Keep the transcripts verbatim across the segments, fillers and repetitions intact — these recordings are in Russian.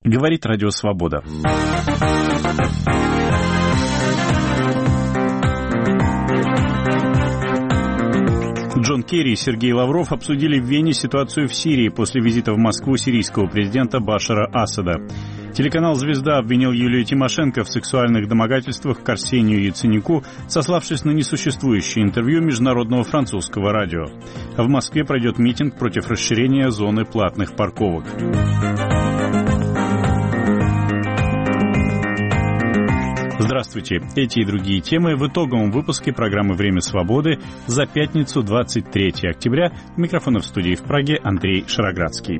Говорит Радио Свобода. Джон Керри и Сергей Лавров обсудили в Вене ситуацию в Сирии после визита в Москву сирийского президента Башара Асада. Телеканал «Звезда» обвинил Юлию Тимошенко в сексуальных домогательствах к Арсению Яценюку, сославшись на несуществующее интервью международного французского радио. В Москве пройдет митинг против расширения зоны платных парковок. Здравствуйте. Эти и другие темы в итоговом выпуске программы «Время свободы» за пятницу, двадцать третьего октября. Микрофон в студии в Праге Андрей Шароградский.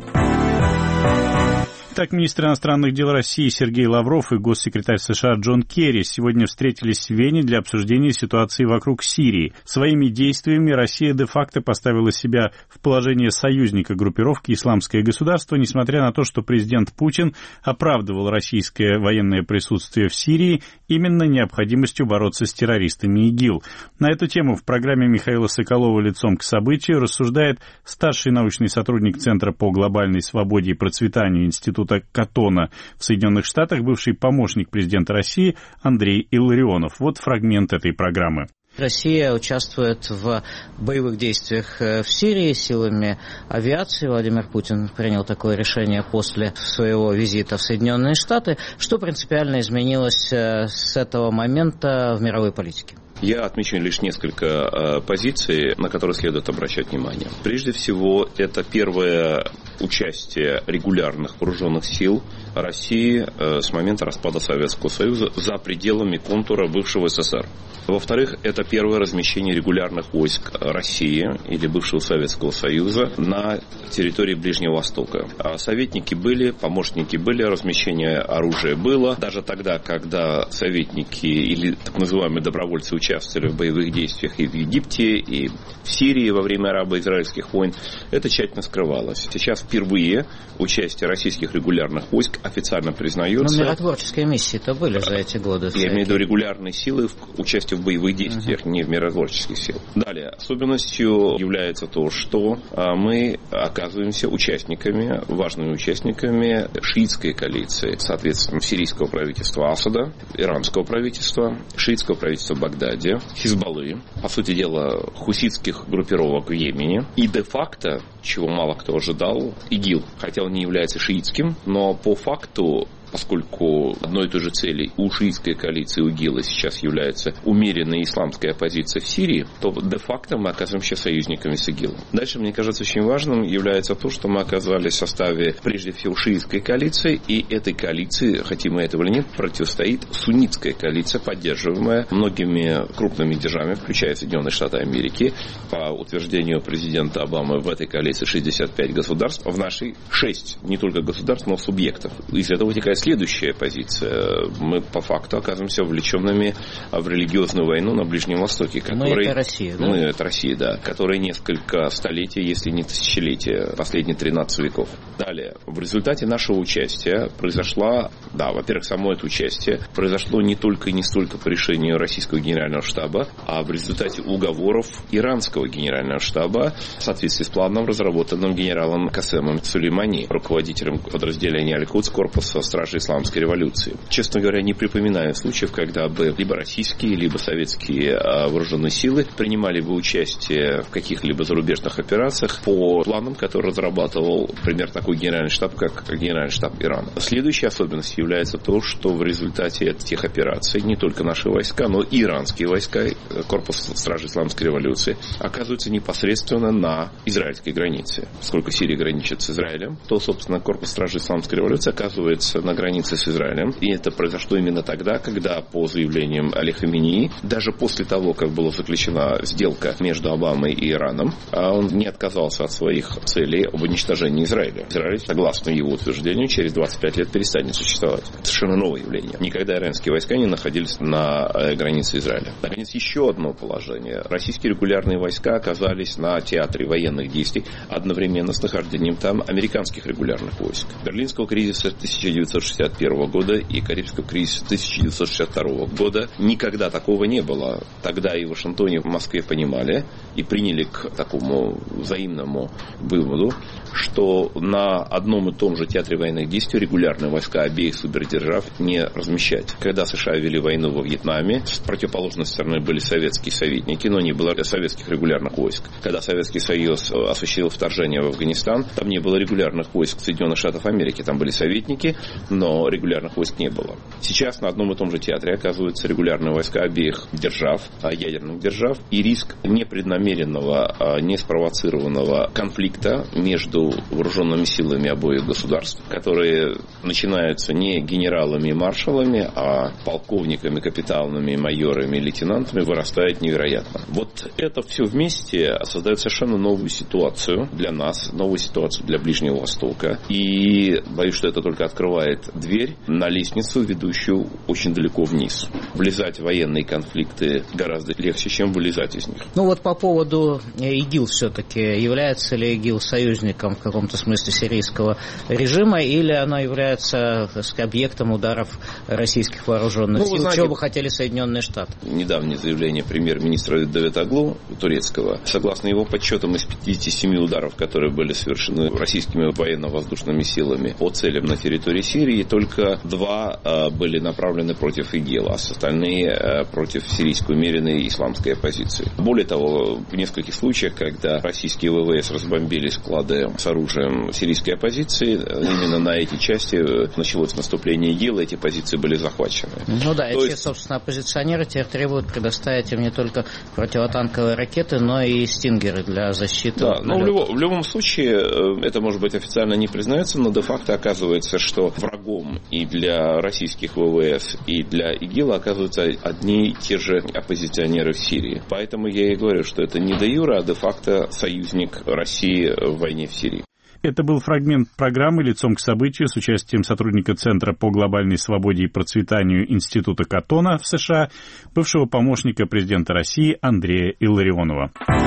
Так, министр иностранных дел России Сергей Лавров и госсекретарь США Джон Керри сегодня встретились в Вене для обсуждения ситуации вокруг Сирии. Своими действиями Россия де-факто поставила себя в положение союзника группировки «Исламское государство», несмотря на то, что президент Путин оправдывал российское военное присутствие в Сирии именно необходимостью бороться с террористами ИГИЛ. На эту тему в программе Михаила Соколова «Лицом к событию» рассуждает старший научный сотрудник Центра по глобальной свободе и процветанию Института Каттона в Соединенных Штатах, бывший помощник президента России Андрей Илларионов. Вот фрагмент этой программы. Россия участвует в боевых действиях в Сирии силами авиации. Владимир Путин принял такое решение после своего визита в Соединенные Штаты. Что принципиально изменилось с этого момента в мировой политике? Я отмечу лишь несколько э, позиций, на которые следует обращать внимание. Прежде всего, это первое участие регулярных вооруженных сил России э, с момента распада Советского Союза за пределами контура бывшего СССР. Во-вторых, это первое размещение регулярных войск России или бывшего Советского Союза на территории Ближнего Востока. Советники были, помощники были, размещение оружия было. Даже тогда, когда советники или так называемые добровольцы участвовали в боевых действиях и в Египте, и в Сирии во время арабо-израильских войн, это тщательно скрывалось. Сейчас впервые участие российских регулярных войск официально признается. Но миротворческие миссии-то были за эти годы. Я имею в виду регулярные силы в участие в боевых действиях, uh-huh. не в миротворческих силах. Далее, особенностью является то, что мы оказываемся участниками, важными участниками шиитской коалиции, соответственно, сирийского правительства Асада, иранского правительства, шиитского правительства в Багдаде, Хизбаллы, по сути дела, хуситских группировок в Йемене и де-факто, чего мало кто ожидал, ИГИЛ, хотя он не является шиитским, но по факту, поскольку одной и той же цели у шиитской коалиции у ИГИЛа сейчас является умеренная исламская оппозиция в Сирии, то де-факто мы оказываемся союзниками с ИГИЛом. Дальше, мне кажется, очень важным является то, что мы оказались в составе, прежде всего, шиитской коалиции, и этой коалиции, хотим мы этого или нет, противостоит суннитская коалиция, поддерживаемая многими крупными державами, включая Соединенные Штаты Америки. По утверждению президента Обамы, в этой коалиции шестьдесят пять государств, в нашей шесть, не только государств, но субъектов. Из этого вытекает следующая позиция. Мы по факту оказываемся вовлеченными в религиозную войну на Ближнем Востоке. Мы это Россия, да? Мы это Россия, да. Которая несколько столетий, если не тысячелетия, последние тринадцать веков. Далее. В результате нашего участия произошла, да, во-первых, само это участие произошло не только и не столько по решению российского генерального штаба, а в результате уговоров иранского генерального штаба в соответствии с планом, разработанным генералом Касемом Сулеймани, руководителем подразделения Аль-Кудс корпуса стражей исламской революции. Честно говоря, не припоминаю случаев, когда бы либо российские, либо советские вооруженные силы принимали бы участие в каких-либо зарубежных операциях по планам, которые разрабатывал, например, такой генеральный штаб, как генеральный штаб Ирана. Следующей особенностью является то, что в результате этих операций не только наши войска, но и иранские войска, корпус стражей исламской революции, оказываются непосредственно на израильской границе. Поскольку Сирия граничит с Израилем, то, собственно, корпус стражей исламской революции оказывается на границе с Израилем. И это произошло именно тогда, когда, по заявлениям Али Хаменеи, даже после того, как была заключена сделка между Обамой и Ираном, он не отказался от своих целей об уничтожении Израиля. Израиль, согласно его утверждению, через двадцать пять лет перестанет существовать. Это совершенно новое явление. Никогда иранские войска не находились на границе Израиля. Наконец, еще одно положение. Российские регулярные войска оказались на театре военных действий одновременно с нахождением там американских регулярных войск. Берлинского кризиса тысяча девятьсот девятьсот шестьдесят первого года и Карибского кризиса тысяча девятьсот шестьдесят второго года. Никогда такого не было. Тогда и в Вашингтоне, и в Москве понимали и приняли к такому взаимному выводу, что на одном и том же театре военных действий регулярные войска обеих супердержав не размещать. Когда США вели войну во Вьетнаме, с противоположной стороны были советские советники, но не было советских регулярных войск. Когда Советский Союз осуществил вторжение в Афганистан, там не было регулярных войск Соединенных Штатов Америки, там были советники, но регулярных войск не было. Сейчас на одном и том же театре оказываются регулярные войска обеих держав, ядерных держав, и риск непреднамеренного, не спровоцированного конфликта между вооруженными силами обоих государств, которые начинаются не генералами и маршалами, а полковниками, капитанами, майорами, лейтенантами, вырастает невероятно. Вот это все вместе создает совершенно новую ситуацию для нас, новую ситуацию для Ближнего Востока. И боюсь, что это только открывает дверь на лестницу, ведущую очень далеко вниз. Влезать в военные конфликты гораздо легче, чем вылезать из них. Ну вот по поводу ИГИЛ все-таки. Является ли ИГИЛ союзником в каком-то смысле сирийского режима, или оно является, так сказать, объектом ударов российских вооруженных ну, сил? Знаете, чего бы хотели Соединенные Штаты? Недавнее заявление премьер-министра Давутоглу турецкого. Согласно его подсчетам, из пятидесяти семи ударов, которые были совершены российскими военно-воздушными силами по целям на территории Сирии, только два э, были направлены против ИГИЛ, а остальные э, против сирийской умеренной исламской оппозиции. Более того, в нескольких случаях, когда российские ВВС разбомбили склады с оружием сирийской оппозиции, именно на эти части началось наступление ИГИЛ, эти позиции были захвачены. Ну да, То эти, есть... собственно, оппозиционеры теперь требуют предоставить им не только противотанковые ракеты, но и стингеры для защиты. Да, но в, любо, в любом случае, это, может быть, официально не признается, но де-факто оказывается, что врагом и для российских ВВС, и для ИГИЛа оказываются одни и те же оппозиционеры в Сирии. Поэтому я и говорю, что это не де-юре, а де-факто союзник России в войне в Сирии. Это был фрагмент программы «Лицом к событию» с участием сотрудника Центра по глобальной свободе и процветанию Института Каттона в США, бывшего помощника президента России Андрея Илларионова.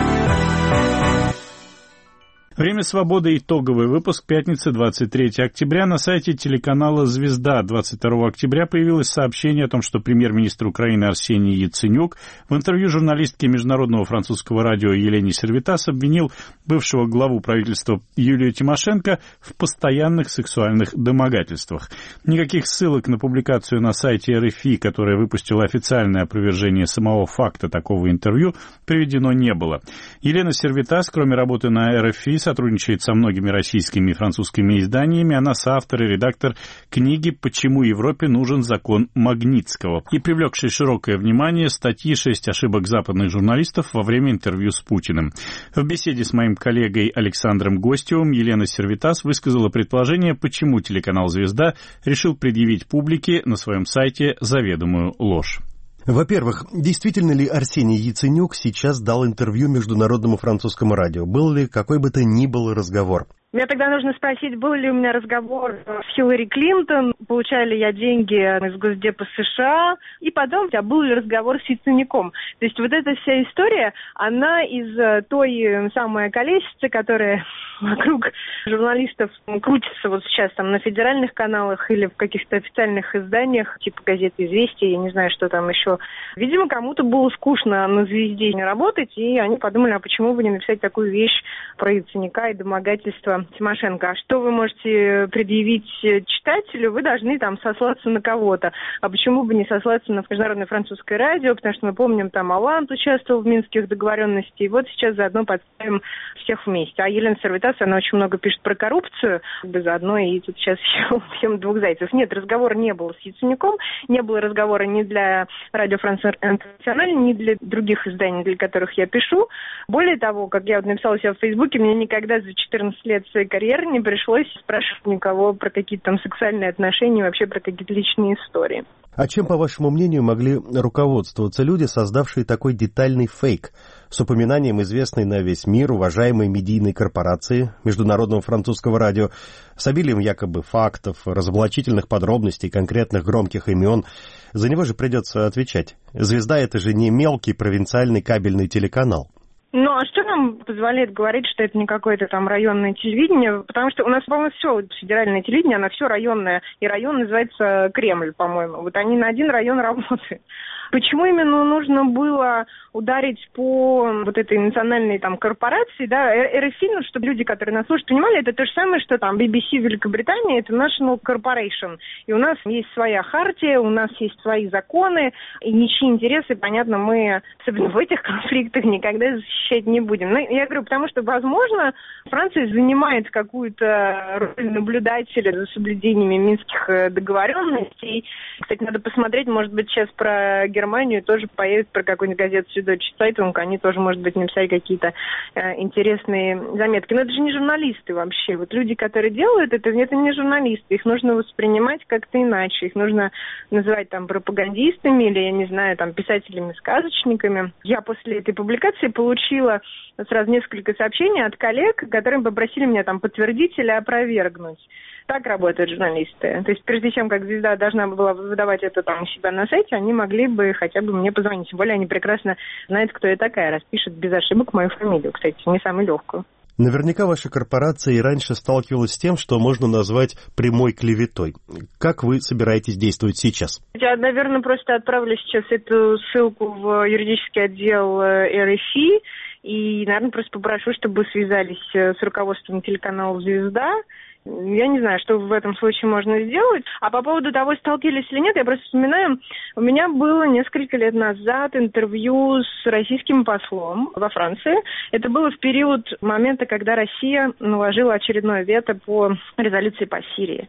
Время свободы. Итоговый выпуск. Пятница, двадцать третьего октября. На сайте телеканала «Звезда» двадцать второго октября появилось сообщение о том, что премьер-министр Украины Арсений Яценюк в интервью журналистке Международного французского радио Елене Сервитас обвинил бывшего главу правительства Юлию Тимошенко в постоянных сексуальных домогательствах. Никаких ссылок на публикацию на сайте эр эф и, которая выпустила официальное опровержение самого факта такого интервью, приведено не было. Елена Сервитас, кроме работы на эр эф и, сотрудничает со многими российскими и французскими изданиями. Она соавтор и редактор книги «Почему Европе нужен закон Магнитского» и привлекшей широкое внимание статьи «Шесть ошибок западных журналистов во время интервью с Путиным». В беседе с моим коллегой Александром Гостевым Елена Сервитас высказала предположение, почему телеканал «Звезда» решил предъявить публике на своем сайте заведомую ложь. Во-первых, действительно ли Арсений Яценюк сейчас дал интервью международному французскому радио? Был ли какой бы то ни был разговор? Мне тогда нужно спросить, был ли у меня разговор с Хиллари Клинтон, получаю ли я деньги из Госдепа США, и потом, а был ли разговор с Яценюком. То есть вот эта вся история, она из той самой колесицы, которая вокруг журналистов крутится вот сейчас там на федеральных каналах или в каких-то официальных изданиях, типа газеты «Известия», я не знаю, что там еще. Видимо, кому-то было скучно на «Звезде» не работать, и они подумали, а почему бы не написать такую вещь про Яценюка и домогательство Тимошенко. А что вы можете предъявить читателю? Вы должны там сослаться на кого-то. А почему бы не сослаться на Международное французское радио? Потому что мы помним, там Олланд участвовал в минских договоренностях. И вот сейчас заодно подставим всех вместе. А Елена Сервитас, она очень много пишет про коррупцию. Как бы заодно и тут сейчас всем двух зайцев. Нет, разговора не было с Яценюком. Не было разговора ни для радио Франс Интернациональ, ни для других изданий, для которых я пишу. Более того, как я вот написала у себя в Фейсбуке, мне никогда за четырнадцать лет своей карьеры не пришлось спрашивать никого про какие-то там сексуальные отношения, вообще про какие-то личные истории. А чем, по вашему мнению, могли руководствоваться люди, создавшие такой детальный фейк с упоминанием известной на весь мир уважаемой медийной корпорации Международного французского радио, с обилием якобы фактов, разоблачительных подробностей, конкретных громких имен? За него же придется отвечать. «Звезда» — это же не мелкий провинциальный кабельный телеканал. Ну, а что нам позволяет говорить, что это не какое-то там районное телевидение? Потому что у нас, по-моему, все федеральное телевидение, оно все районное. И район называется Кремль, по-моему. Вот они на один район работают. Почему именно нужно было ударить по вот этой национальной там корпорации, да, эр эф и, ну, чтобы люди, которые нас слушают, понимали, это то же самое, что там би би си Великобритании, это National Corporation. И у нас есть своя хартия, у нас есть свои законы, и ничьи интересы, понятно, мы, особенно в этих конфликтах, никогда защищать не будем. Но я говорю, потому что, возможно, Франция занимает какую-то роль наблюдателя за соблюдениями минских договоренностей. Кстати, надо посмотреть, может быть, сейчас про Германию тоже появится, про какую-нибудь газету Süddeutsche Zeitung, они тоже, может быть, написали какие-то э, интересные заметки. Но это же не журналисты вообще. Вот люди, которые делают это, это не журналисты. Их нужно воспринимать как-то иначе. Их нужно называть там пропагандистами или, я не знаю, там писателями-сказочниками. Я после этой публикации получила сразу несколько сообщений от коллег, которые попросили меня там подтвердить или опровергнуть. Так работают журналисты. То есть прежде чем как звезда должна была выдавать это там у себя на сайте, они могли бы хотя бы мне позвонить. Тем более они прекрасно знают, кто я такая, раз пишет без ошибок мою фамилию, кстати, не самую легкую. Наверняка ваша корпорация и раньше сталкивалась с тем, что можно назвать прямой клеветой. Как вы собираетесь действовать сейчас? Я, наверное, просто отправлю сейчас эту ссылку в юридический отдел эр эф и и, наверное, просто попрошу, чтобы связались с руководством телеканала «Звезда». Я не знаю, что в этом случае можно сделать. А по поводу того, сталкивались или нет, я просто вспоминаю, у меня было несколько лет назад интервью с российским послом во Франции. Это было в период момента, когда Россия наложила очередное вето по резолюции по Сирии.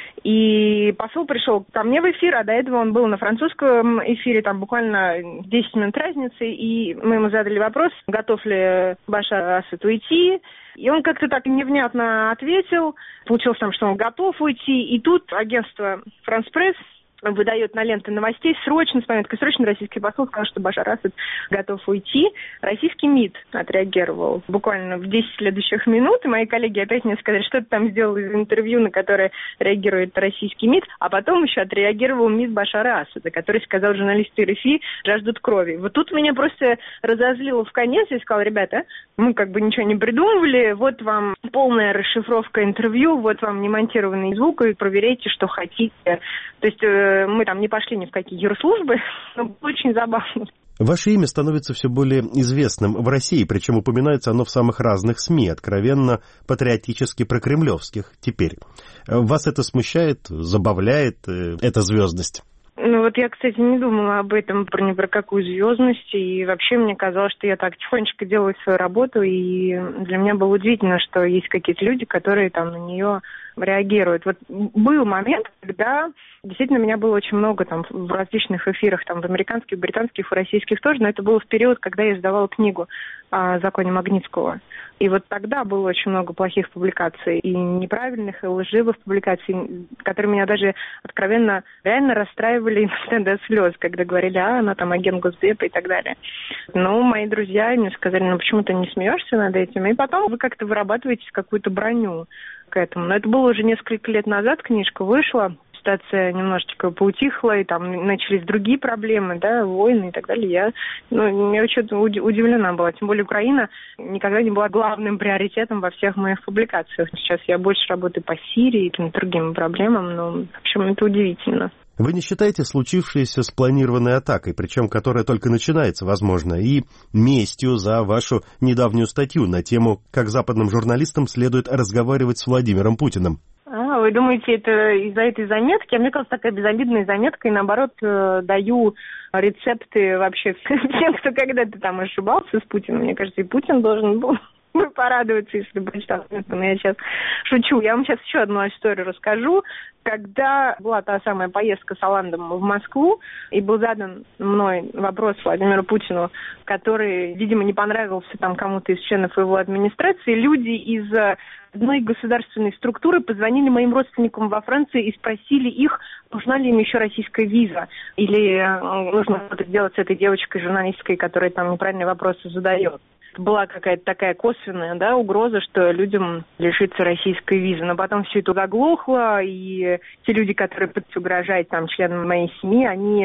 И посол пришел ко мне в эфир, а до этого он был на французском эфире, там буквально десять минут разницы, и мы ему задали вопрос, готов ли Башар Асад уйти. И он как-то так невнятно ответил, получилось там, что он готов уйти, и тут агентство «Франс Пресс» выдает на ленты новостей срочно, с пометкой «Срочно» российский посол сказал, что Башар Асад готов уйти. Российский МИД отреагировал буквально в десять следующих минут, и мои коллеги опять мне сказали, что ты там сделал из интервью, на которое реагирует российский МИД, а потом еще отреагировал МИД Башара Асада, который сказал, журналисты эр эф и жаждут крови. Вот тут меня просто разозлило в конец, я сказала, ребята, мы как бы ничего не придумывали, вот вам полная расшифровка интервью, вот вам немонтированный звук, и проверяйте, что хотите. То есть мы там не пошли ни в какие юрслужбы, но было очень забавно. Ваше имя становится все более известным в России, причем упоминается оно в самых разных СМИ, откровенно патриотически прокремлевских теперь. Вас это смущает, забавляет, эта звездность? Ну вот я, кстати, не думала об этом, про ни про какую звездность, и вообще мне казалось, что я так тихонечко делаю свою работу, и для меня было удивительно, что есть какие-то люди, которые там на нее реагируют. Вот был момент, когда действительно меня было очень много там в различных эфирах, там в американских, британских, в российских тоже, но это было в период, когда я издавала книгу о законе Магнитского. И вот тогда было очень много плохих публикаций, и неправильных, и лживых публикаций, которые меня даже откровенно реально расстраивали иногда до слез, когда говорили, а, она там агент Госдепа и так далее. Но мои друзья мне сказали, ну почему ты не смеешься над этим? И потом вы как-то вырабатываете какую-то броню к этому. Но это было уже несколько лет назад, книжка вышла, ситуация немножечко поутихла, и там начались другие проблемы, да, войны и так далее. Я, ну, я очень удивлена была. Тем более Украина никогда не была главным приоритетом во всех моих публикациях. Сейчас я больше работаю по Сирии и там, другим проблемам, но, в общем, это удивительно. Вы не считаете случившееся спланированной атакой, причем которая только начинается, возможно, и местью за вашу недавнюю статью на тему, как западным журналистам следует разговаривать с Владимиром Путиным? А, вы думаете, это из-за этой заметки? А мне кажется, такая безобидная заметка, и наоборот даю рецепты вообще всем, кто когда-то там ошибался с Путиным. Мне кажется, и Путин должен был порадоваться, если бы читал. Но я сейчас шучу. Я вам сейчас еще одну историю расскажу. Когда была та самая поездка с Оландом в Москву, и был задан мной вопрос Владимиру Путину, который, видимо, не понравился там кому-то из членов его администрации, люди из одной государственной структуры позвонили моим родственникам во Франции и спросили их, нужна ли им еще российская виза, или нужно что-то сделать с этой девочкой журналисткой, которая там неправильные вопросы задает. Была какая-то такая косвенная, да, угроза, что людям лишится российской визы. Но потом все это заглохло, и те люди, которые пытаются угрожать там членам моей семьи, они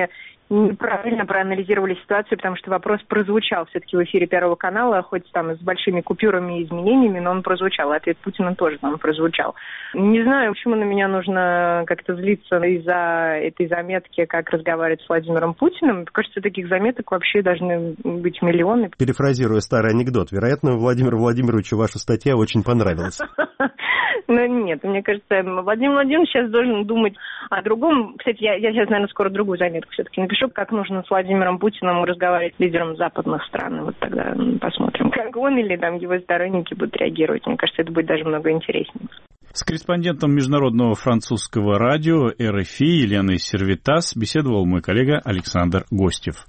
неправильно проанализировали ситуацию, потому что вопрос прозвучал все-таки в эфире Первого канала, хоть там с большими купюрами и изменениями, но он прозвучал. Ответ Путина тоже там прозвучал. Не знаю, почему на меня нужно как-то злиться из-за этой заметки, как разговаривать с Владимиром Путиным. Мне кажется, таких заметок вообще должны быть миллионы. Перефразируя старый анекдот, вероятно, Владимиру Владимировичу ваша статья очень понравилась. Ну нет, мне кажется, Владимир Владимирович сейчас должен думать о другом. Кстати, я, я сейчас, наверное, скоро другую заметку все-таки напишу, как нужно с Владимиром Путиным разговаривать с лидером западных стран. Вот тогда посмотрим, как он или там его сторонники будут реагировать. Мне кажется, это будет даже много интереснее. С корреспондентом Международного французского радио эр эф и Еленой Сервитас беседовал мой коллега Александр Гостев.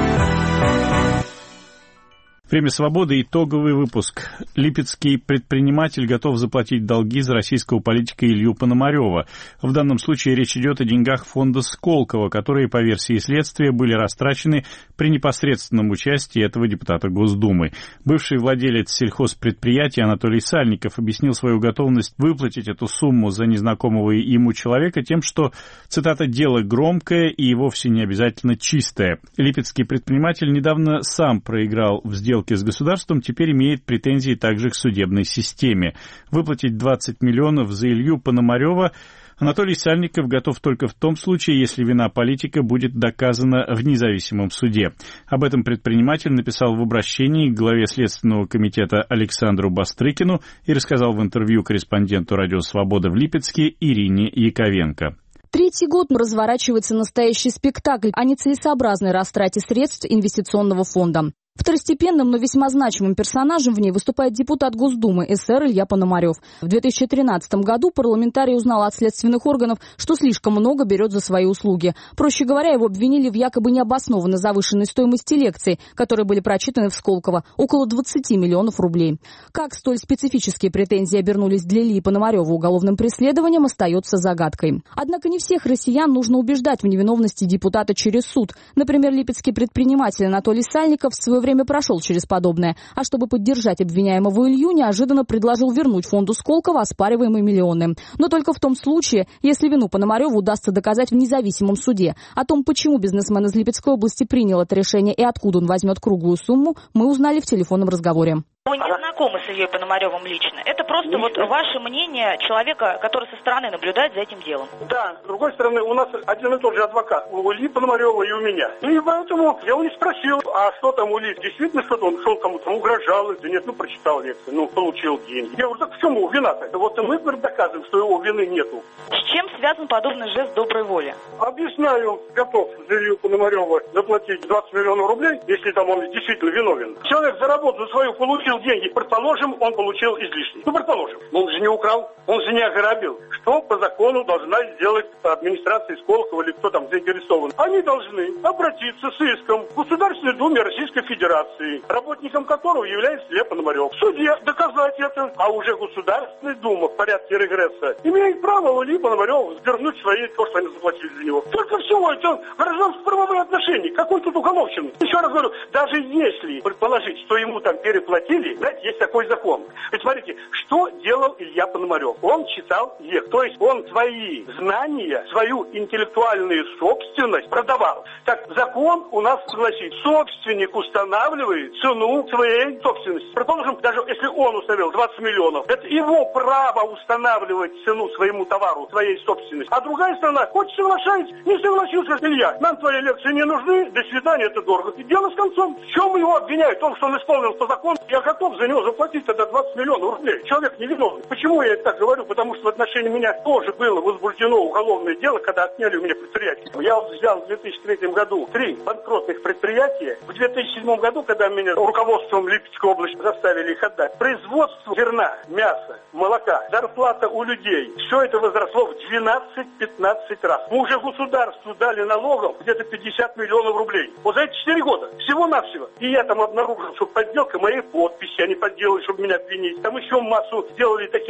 Время свободы. Итоговый выпуск. Липецкий предприниматель готов заплатить долги за российского политика Илью Пономарева. В данном случае речь идет о деньгах фонда Сколково, которые, по версии следствия, были растрачены при непосредственном участии этого депутата Госдумы. Бывший владелец сельхозпредприятия Анатолий Сальников объяснил свою готовность выплатить эту сумму за незнакомого ему человека тем, что, цитата, «дело громкое и вовсе не обязательно чистое». Липецкий предприниматель недавно сам проиграл в сделке с государством, теперь имеет претензии также к судебной системе. Выплатить двадцать миллионов за Илью Пономарева Анатолий Сальников готов только в том случае, если вина политика будет доказана в независимом суде. Об этом предприниматель написал в обращении к главе Следственного комитета Александру Бастрыкину и рассказал в интервью корреспонденту «Радио Свобода» в Липецке Ирине Яковенко. Третий год разворачивается настоящий спектакль о нецелесообразной растрате средств инвестиционного фонда. Второстепенным, но весьма значимым персонажем в ней выступает депутат Госдумы СССР Илья Пономарев. В две тысячи тринадцатом году парламентарий узнал от следственных органов, что слишком много берет за свои услуги. Проще говоря, его обвинили в якобы необоснованно завышенной стоимости лекций, которые были прочитаны в Сколково, около двадцати миллионов рублей. Как столь специфические претензии обернулись для Ильи Пономарева уголовным преследованием, остается загадкой. Однако не всех россиян нужно убеждать в невиновности депутата через суд. Например, липецкий предприниматель Анатолий Сальников в свое время время прошел через подобное, а чтобы поддержать обвиняемого Илью, неожиданно предложил вернуть фонду Сколково оспариваемые миллионы. Но только в том случае, если вину Пономареву удастся доказать в независимом суде. О том, почему бизнесмен из Липецкой области принял это решение и откуда он возьмет круглую сумму, мы узнали в телефонном разговоре. Вы не знакомы с Ильей Пономаревым лично. Это просто вот ваше мнение человека, который со стороны наблюдает за этим делом. Да, с другой стороны, у нас один и тот же адвокат. У Ильи Пономарева и у меня. И поэтому я его не спросил, а что там у Ильи? Действительно что-то он шел кому-то, угрожал? Да нет, ну прочитал лекцию, ну получил деньги. Я говорю, так в чем его вина-то? Вот мы доказываем, что его вины нету. С чем связан подобный жест доброй воли? Объясняю, готов за Илью Пономарева заплатить двадцать миллионов рублей, если там он действительно виновен. Человек заработал свою, получил деньги, предположим, он получил излишние. Ну, предположим, он же не украл, он же не ограбил. Что по закону должна сделать администрация Сколково или кто там заинтересован? Они должны обратиться с иском к Государственной Думе Российской Федерации, работником которого является Илья Пономарев. В суде доказать это, а уже Государственная Дума в порядке регресса имеет право у Ильи Пономарева вернуть свои, то, что они заплатили за него. Только всего, это гражданско-правовые отношения. Какой тут уголовщина? Еще раз говорю, даже если предположить, что ему там переплатили, знаете, есть такой закон. Ведь смотрите, что делал Илья Пономарев? Он читал ЕК, то есть он свои знания, свою интеллектуальную собственность продавал. Так закон у нас гласит, собственник устанавливает цену своей собственности. Предположим, даже если он установил двадцать миллионов, это его право устанавливать цену своему товару, своей собственности. А другая сторона, хочет соглашается, не согласился Илья. Нам твои лекции не нужны, до свидания, это дорого. И дело с концом. В чем его обвиняют? В том, что он исполнил по закону. Я готов за него заплатить тогда двадцать миллионов рублей. Человек невиновный. Почему я это так говорю? Потому что в отношении меня тоже было возбуждено уголовное дело, когда отняли у меня предприятие. Я взял в две тысячи третьем году три банкротных предприятия. В две тысячи седьмом году, когда меня руководством Липецкой области заставили их отдать, производство зерна, мяса, молока, зарплата у людей, все это возросло в двенадцать-пятнадцать раз. Мы уже государству дали налогов где-то пятьдесят миллионов рублей. Вот за эти четыре года. Всего-навсего. И я там обнаружил, что подделка моей подписи, они подделали, чтобы меня обвинить. Там еще массу сделали таких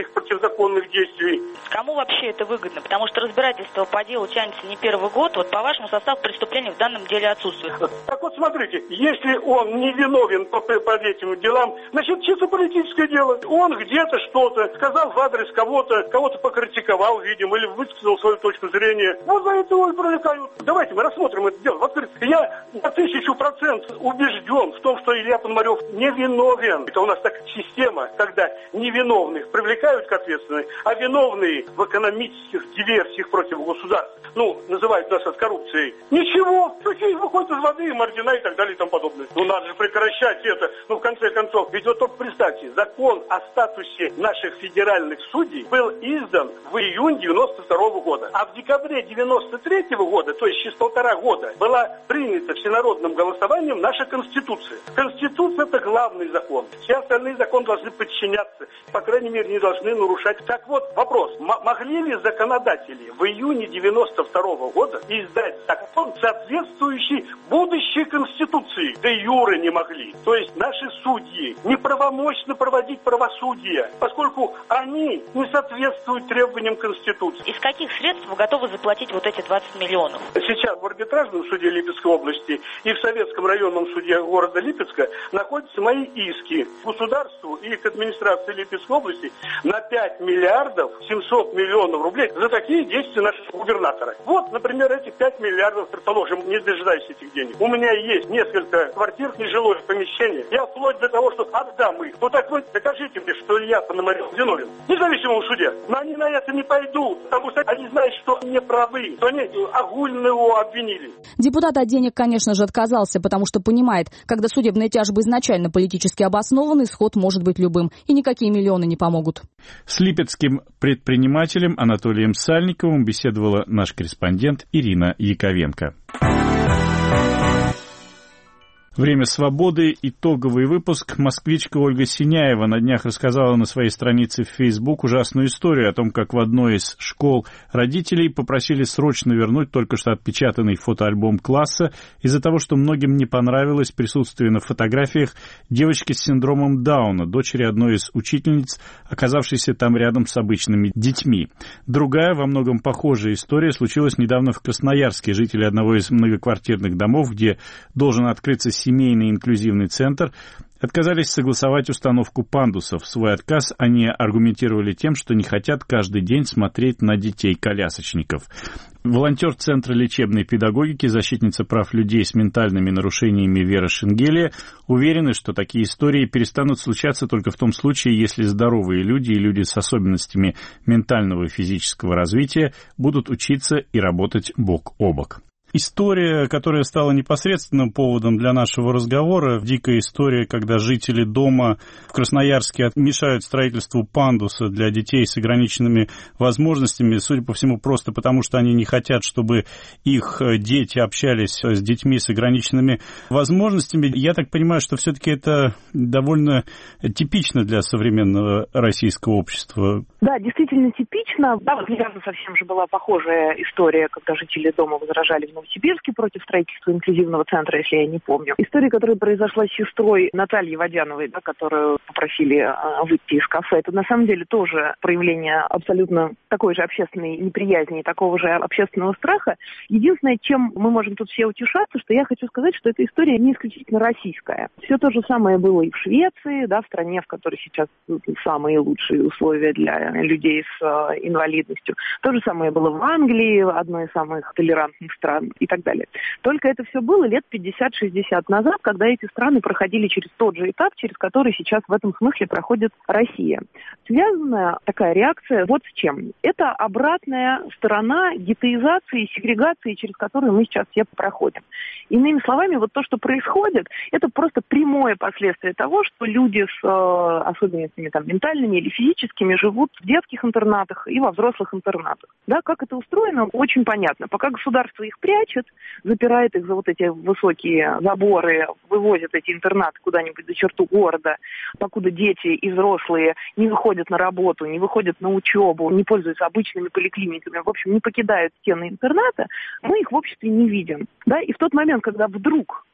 этих противозаконных действий. Кому вообще это выгодно? Потому что разбирательство по делу тянется не первый год. Вот по вашему состав преступления в данном деле отсутствует. Так вот смотрите, если он не виновен по, по этим делам, значит чисто политическое дело. Он где-то что-то сказал в адрес кого-то, кого-то покритиковал, видимо, или высказал свою точку зрения. Вот за это его и привлекают. Давайте мы рассмотрим это дело в открытую. Я на тысячу процентов убежден в том, что Илья Пономарев не виновен. Это у нас такая система, когда невиновных привлекают к ответственности, а виновные в экономических диверсиях против государства, ну, называют нас от коррупции. Ничего, такие выходят из воды, маргина и так далее и тому подобное. Ну, надо же прекращать это. Ну, в конце концов, ведь вот только представьте, закон о статусе наших федеральных судей был издан в июне девяносто второго года. А в декабре девяносто третьего года, то есть через полтора года, была принята всенародным голосованием наша Конституция. Конституция – это главный закон. Все остальные законы должны подчиняться. По крайней мере, не должны нарушать. Так вот, вопрос. М- могли ли законодатели в июне девяносто второго года издать закон, соответствующий будущей Конституции? Да юры не могли. То есть наши судьи неправомочно проводить правосудие, поскольку они не соответствуют требованиям Конституции. Из каких средств вы готовы заплатить вот эти двадцать миллионов? Сейчас в арбитражном суде Липецкой области и в Советском районном суде города Липецка находятся мои иски к государству и к администрации Липецкой области на пять миллиардов семьсот миллионов рублей за такие действия нашего губернатора. Вот, например, эти пять миллиардов, предположим, не дожидаясь этих денег. У меня есть несколько квартир, нежилое помещение. Я вплоть до того, что отдам их. Ну так вы докажите мне, что Илья Пономарев виновен. Независимому суде. Но они на это не пойдут, потому что они знают, что они правы, что они огульно его обвинили. Депутат от денег, конечно же, отказался, потому что понимает, когда судебные тяжбы изначально политически обоснованы, исход может быть любым, и никакие миллионы не помогут. С липецким предпринимателем Анатолием Сальниковым беседовала наш корреспондент Ирина Яковенко. Время свободы. Итоговый выпуск. Москвичка Ольга Синяева на днях рассказала на своей странице в Facebook ужасную историю о том, как в одной из школ родителей попросили срочно вернуть только что отпечатанный фотоальбом класса из-за того, что многим не понравилось присутствие на фотографиях девочки с синдромом Дауна, дочери одной из учительниц, оказавшейся там рядом с обычными детьми. Другая, во многом похожая история случилась недавно в Красноярске. Жители одного из многоквартирных домов, где должен открыться семейный инклюзивный центр, отказались согласовать установку пандусов. Свой отказ они аргументировали тем, что не хотят каждый день смотреть на детей-колясочников. Волонтер Центра лечебной педагогики, защитница прав людей с ментальными нарушениями Вера Шенгелия уверены, что такие истории перестанут случаться только в том случае, если здоровые люди и люди с особенностями ментального и физического развития будут учиться и работать бок о бок. История, которая стала непосредственным поводом для нашего разговора, дикая история, когда жители дома в Красноярске мешают строительству пандуса для детей с ограниченными возможностями, судя по всему, просто потому, что они не хотят, чтобы их дети общались с детьми с ограниченными возможностями. Я так понимаю, что все-таки это довольно типично для современного российского общества. Да, действительно типично. Да, вот недавно совсем же была похожая история, когда жители дома возражали в Новосибирске против строительства инклюзивного центра, если я не помню. История, которая произошла с сестрой Натальи Водяновой, да, которую попросили а, выйти из кафе, это на самом деле тоже проявление абсолютно такой же общественной неприязни и такого же общественного страха. Единственное, чем мы можем тут все утешаться, что я хочу сказать, что эта история не исключительно российская. Все то же самое было и в Швеции, да, в стране, в которой сейчас самые лучшие условия для людей с а, инвалидностью. То же самое было в Англии, одной из самых толерантных стран, и так далее. Только это все было лет пятьдесят-шестьдесят назад, когда эти страны проходили через тот же этап, через который сейчас в этом смысле проходит Россия. Связанная такая реакция вот с чем. Это обратная сторона гетеизации и сегрегации, через которую мы сейчас все проходим. Иными словами, вот то, что происходит, это просто прямое последствие того, что люди с э, особенностями там, ментальными или физическими живут в детских интернатах и во взрослых интернатах. Да, как это устроено, очень понятно. Пока государство их прячет, запирает их за вот эти высокие заборы, вывозят эти интернаты куда-нибудь за черту города, покуда дети и взрослые не выходят на работу, не выходят на учебу, не пользуются обычными поликлиниками, в общем, не покидают стены интерната, мы их в обществе не видим. Да? И в тот момент, когда вдруг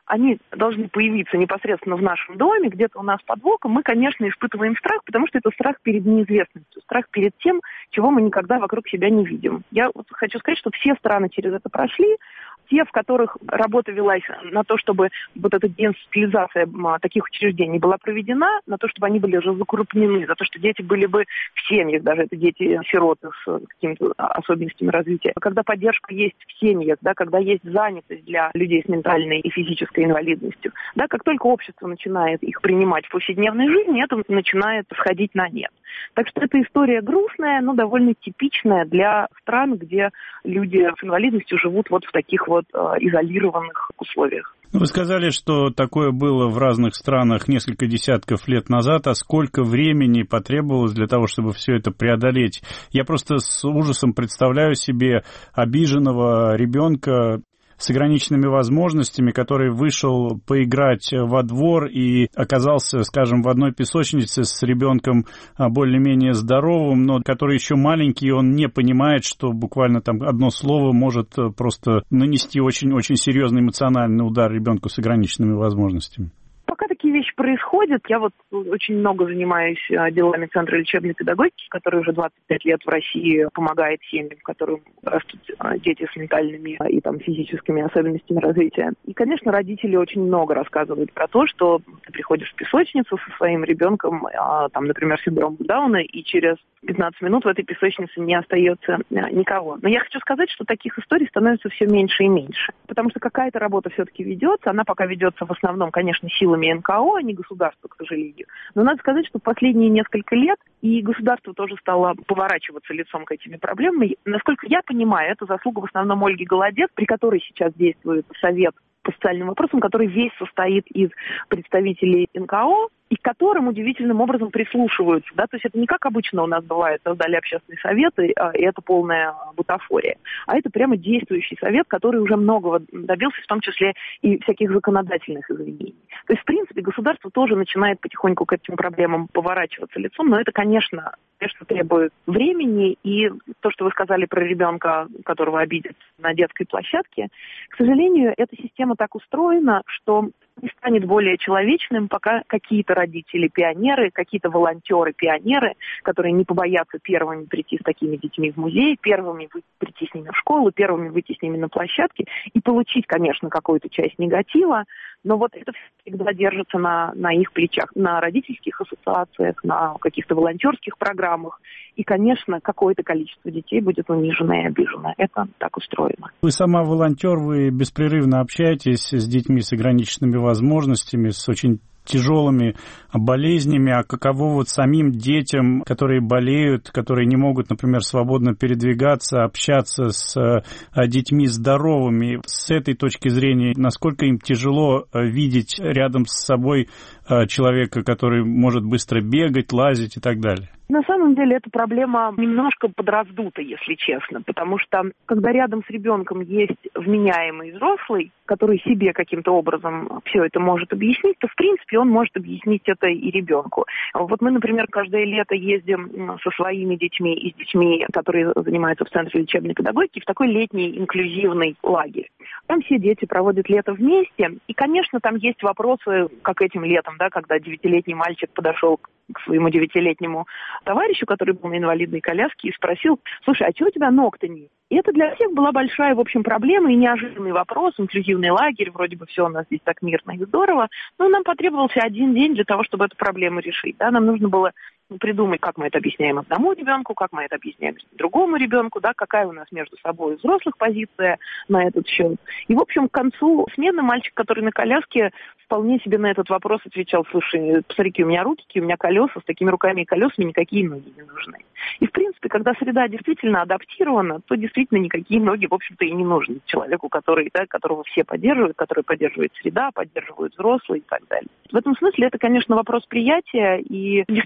они должны появиться непосредственно в нашем доме, где-то у нас под боком, мы, конечно, испытываем страх, потому что это страх перед неизвестностью, страх перед тем, чего мы никогда вокруг себя не видим. Я вот хочу сказать, что все страны через это прошли. Те, в которых работа велась на то, чтобы вот эта деинституционализация таких учреждений была проведена, на то, чтобы они были разукрупнены, за то, что дети были бы в семьях, даже это дети-сироты с какими-то особенностями развития. Когда поддержка есть в семьях, да, когда есть занятость для людей с ментальной и физической инвалидностью, да, как только общество начинает их принимать в повседневной жизни, это начинает сходить на нет. Так что эта история грустная, но довольно типичная для стран, где люди с инвалидностью живут вот в таких вот э, изолированных условиях. Вы сказали, что такое было в разных странах несколько десятков лет назад, а сколько времени потребовалось для того, чтобы все это преодолеть? Я просто с ужасом представляю себе обиженного ребенка с ограниченными возможностями, который вышел поиграть во двор и оказался, скажем, в одной песочнице с ребенком более-менее здоровым, но который еще маленький, он не понимает, что буквально там одно слово может просто нанести очень-очень серьезный эмоциональный удар ребенку с ограниченными возможностями. Пока такие вещи происходят, я вот очень много занимаюсь делами Центра лечебной педагогики, который уже двадцать пять лет в России помогает семьям, в которых растут дети с ментальными и там, физическими особенностями развития. И, конечно, родители очень много рассказывают про то, что ты приходишь в песочницу со своим ребенком, там, например, синдром Дауна, и через пятнадцать минут в этой песочнице не остается никого. Но я хочу сказать, что таких историй становится все меньше и меньше, потому что какая-то работа все-таки ведется, она пока ведется в основном, конечно, силами эн ка о, а не государства, к сожалению. Но надо сказать, что последние несколько лет и государство тоже стало поворачиваться лицом к этим проблемам. Насколько я понимаю, это заслуга в основном Ольги Голодец, при которой сейчас действует совет по социальным вопросам, который весь состоит из представителей эн ка о, и к которым удивительным образом прислушиваются. Да? То есть это не как обычно у нас бывает, создали общественные советы, и это полная бутафория. А это прямо действующий совет, который уже многого добился, в том числе и всяких законодательных изменений. То есть, в принципе, государство тоже начинает потихоньку к этим проблемам поворачиваться лицом, но это, конечно, конечно, требует времени. И то, что вы сказали про ребенка, которого обидят на детской площадке, к сожалению, эта система так устроена, что не станет более человечным, пока какие-то родители-пионеры, какие-то волонтеры-пионеры, которые не побоятся первыми прийти с такими детьми в музей, первыми прийти с ними в школу, первыми выйти с ними на площадке и получить, конечно, какую-то часть негатива, но вот это всегда держится на, на их плечах, на родительских ассоциациях, на каких-то волонтерских программах. И, конечно, какое-то количество детей будет унижено и обижено. Это так устроено. Вы сама волонтер, вы беспрерывно общаетесь с детьми с ограниченными возможностями, с очень тяжелыми болезнями, а каково вот самим детям, которые болеют, которые не могут, например, свободно передвигаться, общаться с детьми здоровыми. С этой точки зрения, насколько им тяжело видеть рядом с собой человека, который может быстро бегать, лазить и так далее? На самом деле эта проблема немножко подраздута, если честно, потому что когда рядом с ребенком есть вменяемый взрослый, который себе каким-то образом все это может объяснить, то в принципе он может объяснить это и ребенку. Вот мы, например, каждое лето ездим со своими детьми и с детьми, которые занимаются в Центре лечебной педагогики, в такой летний инклюзивный лагерь. Там все дети проводят лето вместе, и, конечно, там есть вопросы, как этим летом, да, когда девятилетний мальчик подошел к своему девятилетнему товарищу, который был на инвалидной коляске, и спросил: слушай, а чего у тебя ног-то нет? И это для всех была большая, в общем, проблема и неожиданный вопрос. Инклюзивный лагерь, вроде бы все у нас здесь так мирно и здорово, но нам потребовался один день для того, чтобы эту проблему решить. Да? Нам нужно было придумать, как мы это объясняем одному ребенку, как мы это объясняем другому ребенку, да, какая у нас между собой взрослых позиция на этот счет. И, в общем, к концу смены мальчик, который на коляске, вполне себе на этот вопрос отвечал: слушай, посмотри, у меня руки, у меня колеса, с такими руками и колесами никакие ноги не нужны. И, в принципе, когда среда действительно адаптирована, то действительно никакие ноги, в общем-то, и не нужны человеку, который, да, которого все поддерживают, который поддерживает среда, поддерживают взрослые и так далее. В этом смысле это, конечно, вопрос приятия и действительно вопрос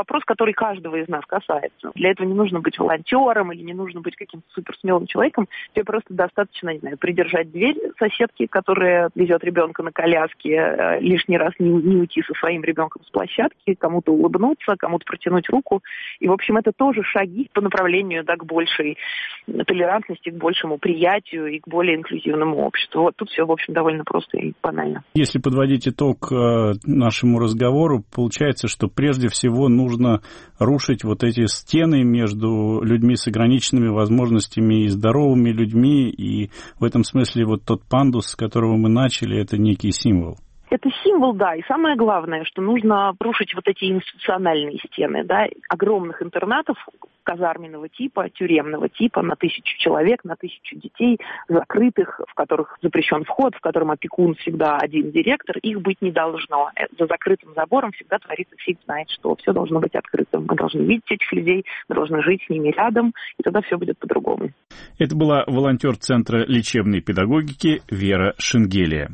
вопрос, который каждого из нас касается. Для этого не нужно быть волонтером или не нужно быть каким-то суперсмелым человеком. Тебе просто достаточно, не знаю, придержать дверь соседки, которая везет ребенка на коляске, лишний раз не, не уйти со своим ребенком с площадки, кому-то улыбнуться, кому-то протянуть руку. И, в общем, это тоже шаги по направлению, да, к большей толерантности, к большему приятию и к более инклюзивному обществу. Вот тут все, в общем, довольно просто и банально. Если подводить итог нашему разговору, получается, что прежде всего нужно рушить вот эти стены между людьми с ограниченными возможностями и здоровыми людьми, и в этом смысле вот тот пандус, с которого мы начали, это некий символ. Это символ, да, и самое главное, что нужно рушить вот эти институциональные стены, да, огромных интернатов казарменного типа, тюремного типа, на тысячу человек, на тысячу детей, закрытых, в которых запрещен вход, в котором опекун всегда один директор, их быть не должно. За закрытым забором всегда творится фиг знает что. Все должно быть открытым. Мы должны видеть этих людей, мы должны жить с ними рядом, и тогда все будет по-другому. Это была волонтер Центра лечебной педагогики Вера Шенгелия.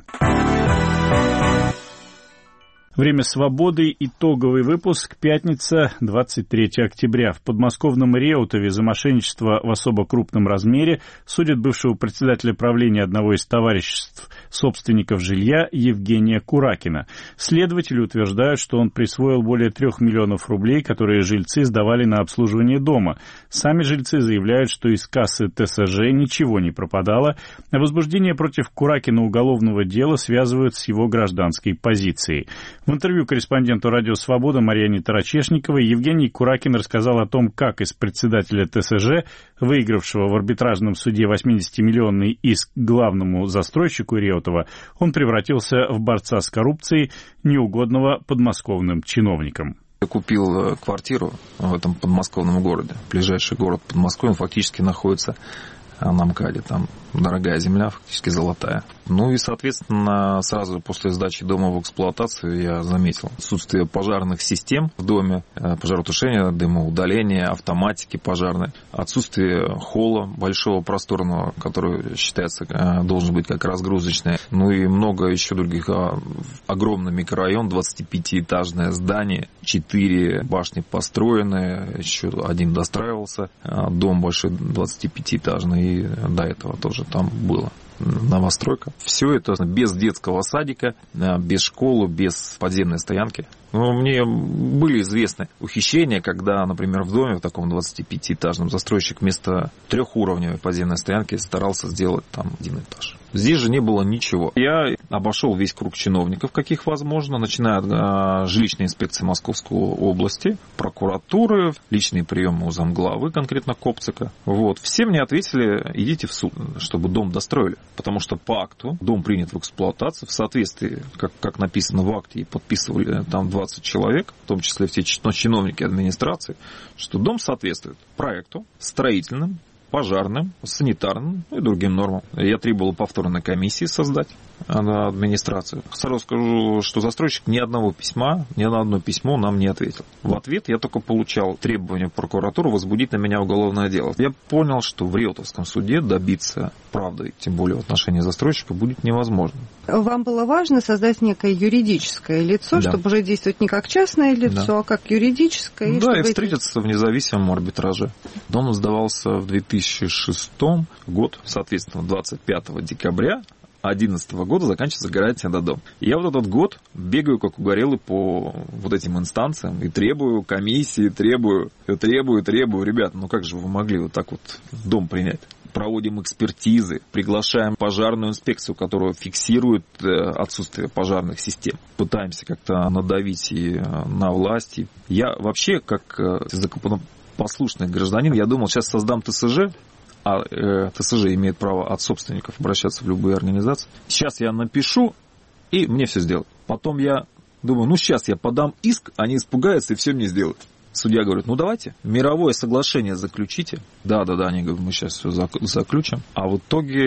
Время свободы. Итоговый выпуск. Пятница, двадцать третьего октября. В подмосковном Реутове за мошенничество в особо крупном размере судят бывшего председателя правления одного из товариществ собственников жилья Евгения Куракина. Следователи утверждают, что он присвоил более трех миллионов рублей, которые жильцы сдавали на обслуживание дома. Сами жильцы заявляют, что из кассы ТСЖ ничего не пропадало, а возбуждение против Куракина уголовного дела связывают с его гражданской позицией. В интервью корреспонденту «Радио Свобода» Марьяне Тарачешниковой Евгений Куракин рассказал о том, как из председателя ТСЖ, выигравшего в арбитражном суде восьмидесятимиллионный иск главному застройщику Реутова, он превратился в борца с коррупцией, неугодного подмосковным чиновникам. Я купил квартиру в этом подмосковном городе. Ближайший город Подмосковье фактически находится на МКАДе. Там дорогая земля, фактически золотая. Ну и, соответственно, сразу после сдачи дома в эксплуатацию я заметил отсутствие пожарных систем в доме, пожаротушения, дымоудаления, автоматики пожарной, отсутствие холла большого, просторного, который считается должен быть как разгрузочный. Ну и много еще других. Огромный микрорайон, двадцатипятиэтажное здание, четыре башни построены, еще один достраивался, дом большой двадцатипятиэтажный, и до этого тоже там было. Новостройка. Все это без детского садика, без школы, без подземной стоянки. Но мне были известны ухищрения, когда, например, в доме в таком двадцатипятиэтажном застройщик вместо трехуровневой подземной стоянки старался сделать там один этаж. Здесь же не было ничего. Я обошел весь круг чиновников, каких возможно, начиная от жилищной инспекции Московской области, прокуратуры, личные приемы у замглавы, конкретно Копцика. Вот. Все мне ответили: идите в суд, чтобы дом достроили. Потому что по акту дом принят в эксплуатацию в соответствии, как, как написано в акте, и подписывали там двадцать человек, в том числе все чиновники администрации, что дом соответствует проекту, строительным, пожарным, санитарным и другим нормам. Я требовал повторной комиссии создать на администрацию. Сразу скажу, что застройщик ни одного письма, ни на одно письмо нам не ответил. В ответ я только получал требование прокуратуры возбудить на меня уголовное дело. Я понял, что в Реутовском суде добиться правды, тем более в отношении застройщика, будет невозможно. Вам было важно создать некое юридическое лицо, да, чтобы уже действовать не как частное лицо, да, а как юридическое. И да, и эти... встретиться в независимом арбитраже. Дом сдавался в две тысячи шестом год, соответственно, двадцать пятого декабря две тысячи одиннадцатого года заканчивается гарантия на дом. И я вот этот год бегаю как угорелый по вот этим инстанциям и требую комиссии, требую, требую, требую. Ребята, ну как же вы могли вот так вот дом принять? Проводим экспертизы, приглашаем пожарную инспекцию, которая фиксирует отсутствие пожарных систем. Пытаемся как-то надавить и на власти. Я вообще, как законопослушный гражданин, я думал, сейчас создам ТСЖ, а э, ТСЖ имеет право от собственников обращаться в любые организации. Сейчас я напишу, и мне все сделают. Потом я думаю, ну сейчас я подам иск, они испугаются и все мне сделают. Судья говорит, ну давайте, мировое соглашение заключите. Да-да-да, они говорят, мы сейчас все заключим. А в итоге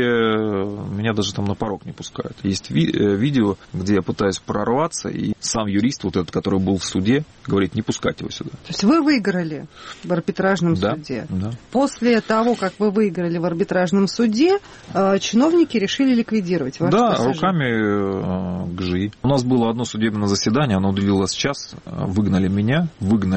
меня даже там на порог не пускают. Есть ви- видео, где я пытаюсь прорваться, и сам юрист, вот этот, который был в суде, говорит, не пускать его сюда. То есть вы выиграли в арбитражном да, суде. Да. После того, как вы выиграли в арбитражном суде, чиновники решили ликвидировать ваш Да, ТСЖ. руками ГЖИ. У нас было одно судебное заседание, оно длилось час, выгнали меня, выгнали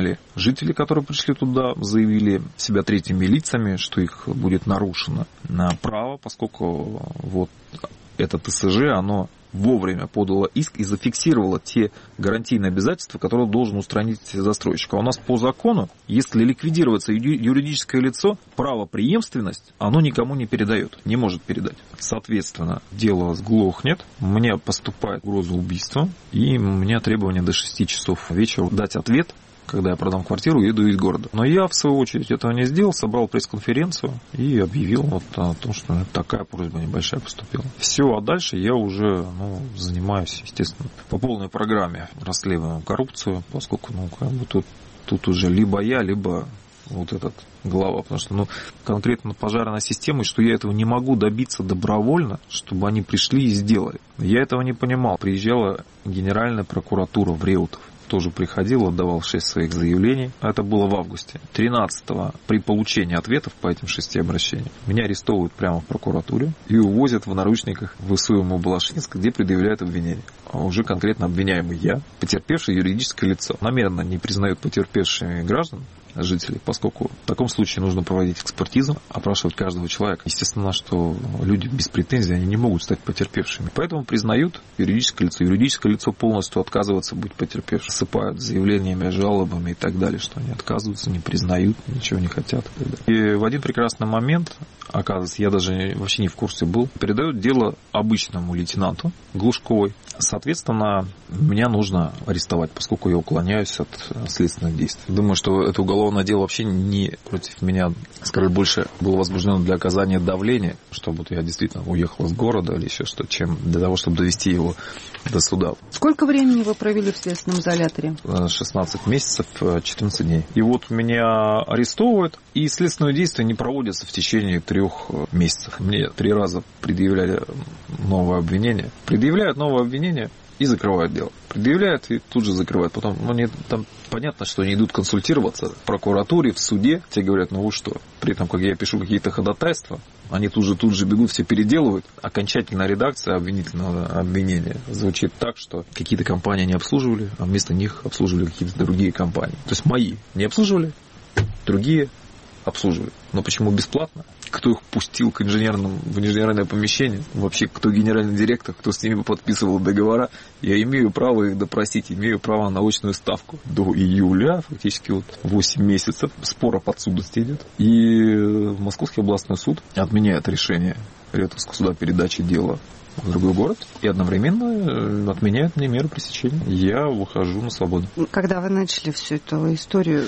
жители, которые пришли туда, заявили себя третьими лицами, что их будет нарушено право, поскольку вот это ТСЖ, оно вовремя подало иск и зафиксировало те гарантийные обязательства, которые должен устранить застройщик. А у нас по закону, если ликвидируется юридическое лицо, правопреемственность оно никому не передает, не может передать. Соответственно, дело сглохнет, мне поступает угроза убийства, и у меня требование до шести часов вечера дать ответ, когда я продам квартиру и еду из города. Но я, в свою очередь, этого не сделал, собрал пресс-конференцию и объявил вот о том, что такая просьба небольшая поступила. Все, а дальше я уже ну, занимаюсь, естественно, по полной программе расследованием коррупцию, поскольку ну, как бы тут, тут уже либо я, либо вот этот глава, потому что ну, конкретно пожарная система, что я этого не могу добиться добровольно, чтобы они пришли и сделали. Я этого не понимал. Приезжала Генеральная прокуратура в Реутов. Тоже приходил, отдавал шесть своих заявлений. Это было в августе. тринадцатого при получении ответов по этим шести обращениям меня арестовывают прямо в прокуратуре и увозят в наручниках в ИСУ-Балашинск, где предъявляют обвинение. А уже конкретно обвиняемый я, потерпевший юридическое лицо. Намеренно не признают потерпевшими граждан, жителей, поскольку в таком случае нужно проводить экспертизу, опрашивать каждого человека. Естественно, что люди без претензий, они не могут стать потерпевшими. Поэтому признают юридическое лицо. Юридическое лицо полностью отказывается быть потерпевшим. Сыпают заявлениями, жалобами и так далее, что они отказываются, не признают, ничего не хотят. И, так далее. И в один прекрасный момент, оказывается, я даже вообще не в курсе был, передают дело обычному лейтенанту Глушковой. Соответственно, меня нужно арестовать, поскольку я уклоняюсь от следственных действий. Думаю, что это уголовное дело вообще не против меня, скорее, больше было возбуждено для оказания давления, чтобы я действительно уехал из города или еще что-то, чем для того, чтобы довести его до суда. Сколько времени вы провели в следственном изоляторе? шестнадцать месяцев, четырнадцать дней. И вот меня арестовывают, и следственные действия не проводятся в течение трех месяцев. Мне три раза предъявляли новое обвинение. Предъявляют новое обвинение и закрывают дело. Предъявляют и тут же закрывают. Потом, ну, они, там понятно, что они идут консультироваться в прокуратуре, в суде. Те говорят, ну вы что? При этом, когда я пишу какие-то ходатайства, они тут же, тут же бегут, все переделывают. Окончательная редакция обвинительного обвинения звучит так, что какие-то компании не обслуживали, а вместо них обслуживали какие-то другие компании. То есть мои не обслуживали, другие обслуживали. Но почему бесплатно? Кто их пустил к инженерному, в инженерное помещение? Вообще, кто генеральный директор, кто с ними подписывал договора? Я имею право их допросить, имею право на очную ставку. До июля, фактически вот восемь месяцев, спор о подсудности идет. И Московский областной суд отменяет решение Реутовского суда передачи дела в другой город и одновременно отменяет мне меру пресечения. Я выхожу на свободу. Когда вы начали всю эту историю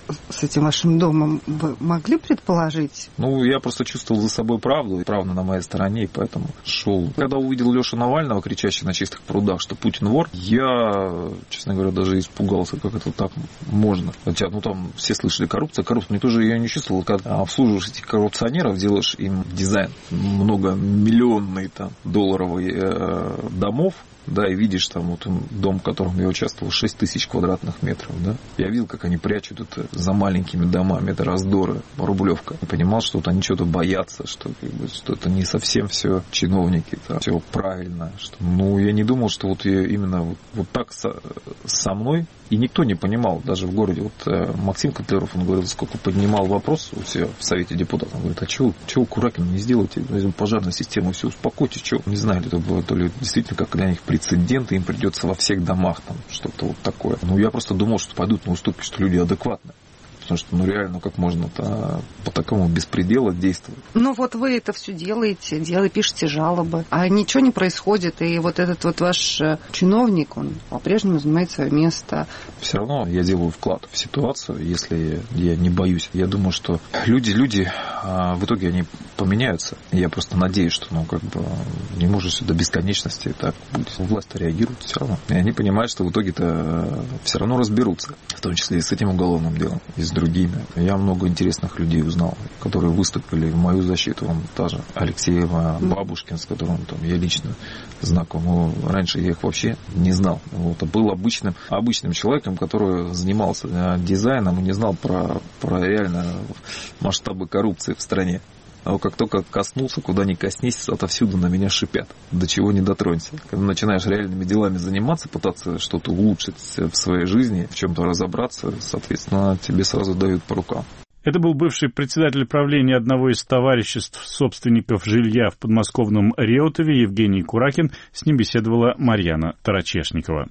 с этим вашим домом, вы могли предположить? Ну, я просто чувствовал за собой правду, и правда на моей стороне, и поэтому шел. Когда увидел Лешу Навального, кричащего на чистых прудах, что Путин вор, я, честно говоря, даже испугался, как это так можно. Хотя, ну, там все слышали коррупция, коррупция, никто же ее не чувствовал. Когда обслуживаешь этих коррупционеров, делаешь им дизайн многомиллионный там доллар домов, да, и видишь там вот дом, в котором я участвовал, шесть тысяч квадратных метров, да. Я видел, как они прячут это за маленькими домами, это раздоры, Рублевка. Я понимал, что вот они что-то боятся, что, как бы, что это не совсем все чиновники, там, все правильно. Что, ну, я не думал, что вот я именно вот, вот так со, со мной, и никто не понимал, даже в городе. Вот э, Максим Котляров, он говорил, сколько поднимал вопрос у себя в Совете депутатов. Он говорит, а чего, чего Куракина не сделаете? Пожарную систему, все, успокойтесь, чего? Не знаю, это было то ли действительно как для них прецедент, им придется во всех домах там что-то вот такое. Ну, я просто думал, что пойдут на уступки, что люди адекватные. Потому что, ну, реально, ну, как можно-то по такому беспределу действовать? Ну, вот вы это все делаете, делаете, пишете жалобы, а ничего не происходит, и вот этот вот ваш чиновник, он по-прежнему занимает свое место. Все равно я делаю вклад в ситуацию, если я не боюсь. Я думаю, что люди, люди, в итоге они поменяются. Я просто надеюсь, что, ну, как бы, не может до бесконечности так будет. Власть реагирует все равно. И они понимают, что в итоге-то все равно разберутся, в том числе и с этим уголовным делом, и с другими. Я много интересных людей узнал, которые выступили в мою защиту. Он та же Алексеева, Бабушкин, с которым там, я лично знаком. Но раньше я их вообще не знал. Вот, был обычным, обычным человеком, который занимался дизайном и не знал про, про реально масштабы коррупции в стране. А вот как только коснулся, куда ни коснись, отовсюду на меня шипят. До чего не дотронься. Когда начинаешь реальными делами заниматься, пытаться что-то улучшить в своей жизни, в чем-то разобраться, соответственно, тебе сразу дают по рукам. Это был бывший председатель правления одного из товариществ собственников жилья в подмосковном Реутове Евгений Куракин. С ним беседовала Марьяна Тарачешникова.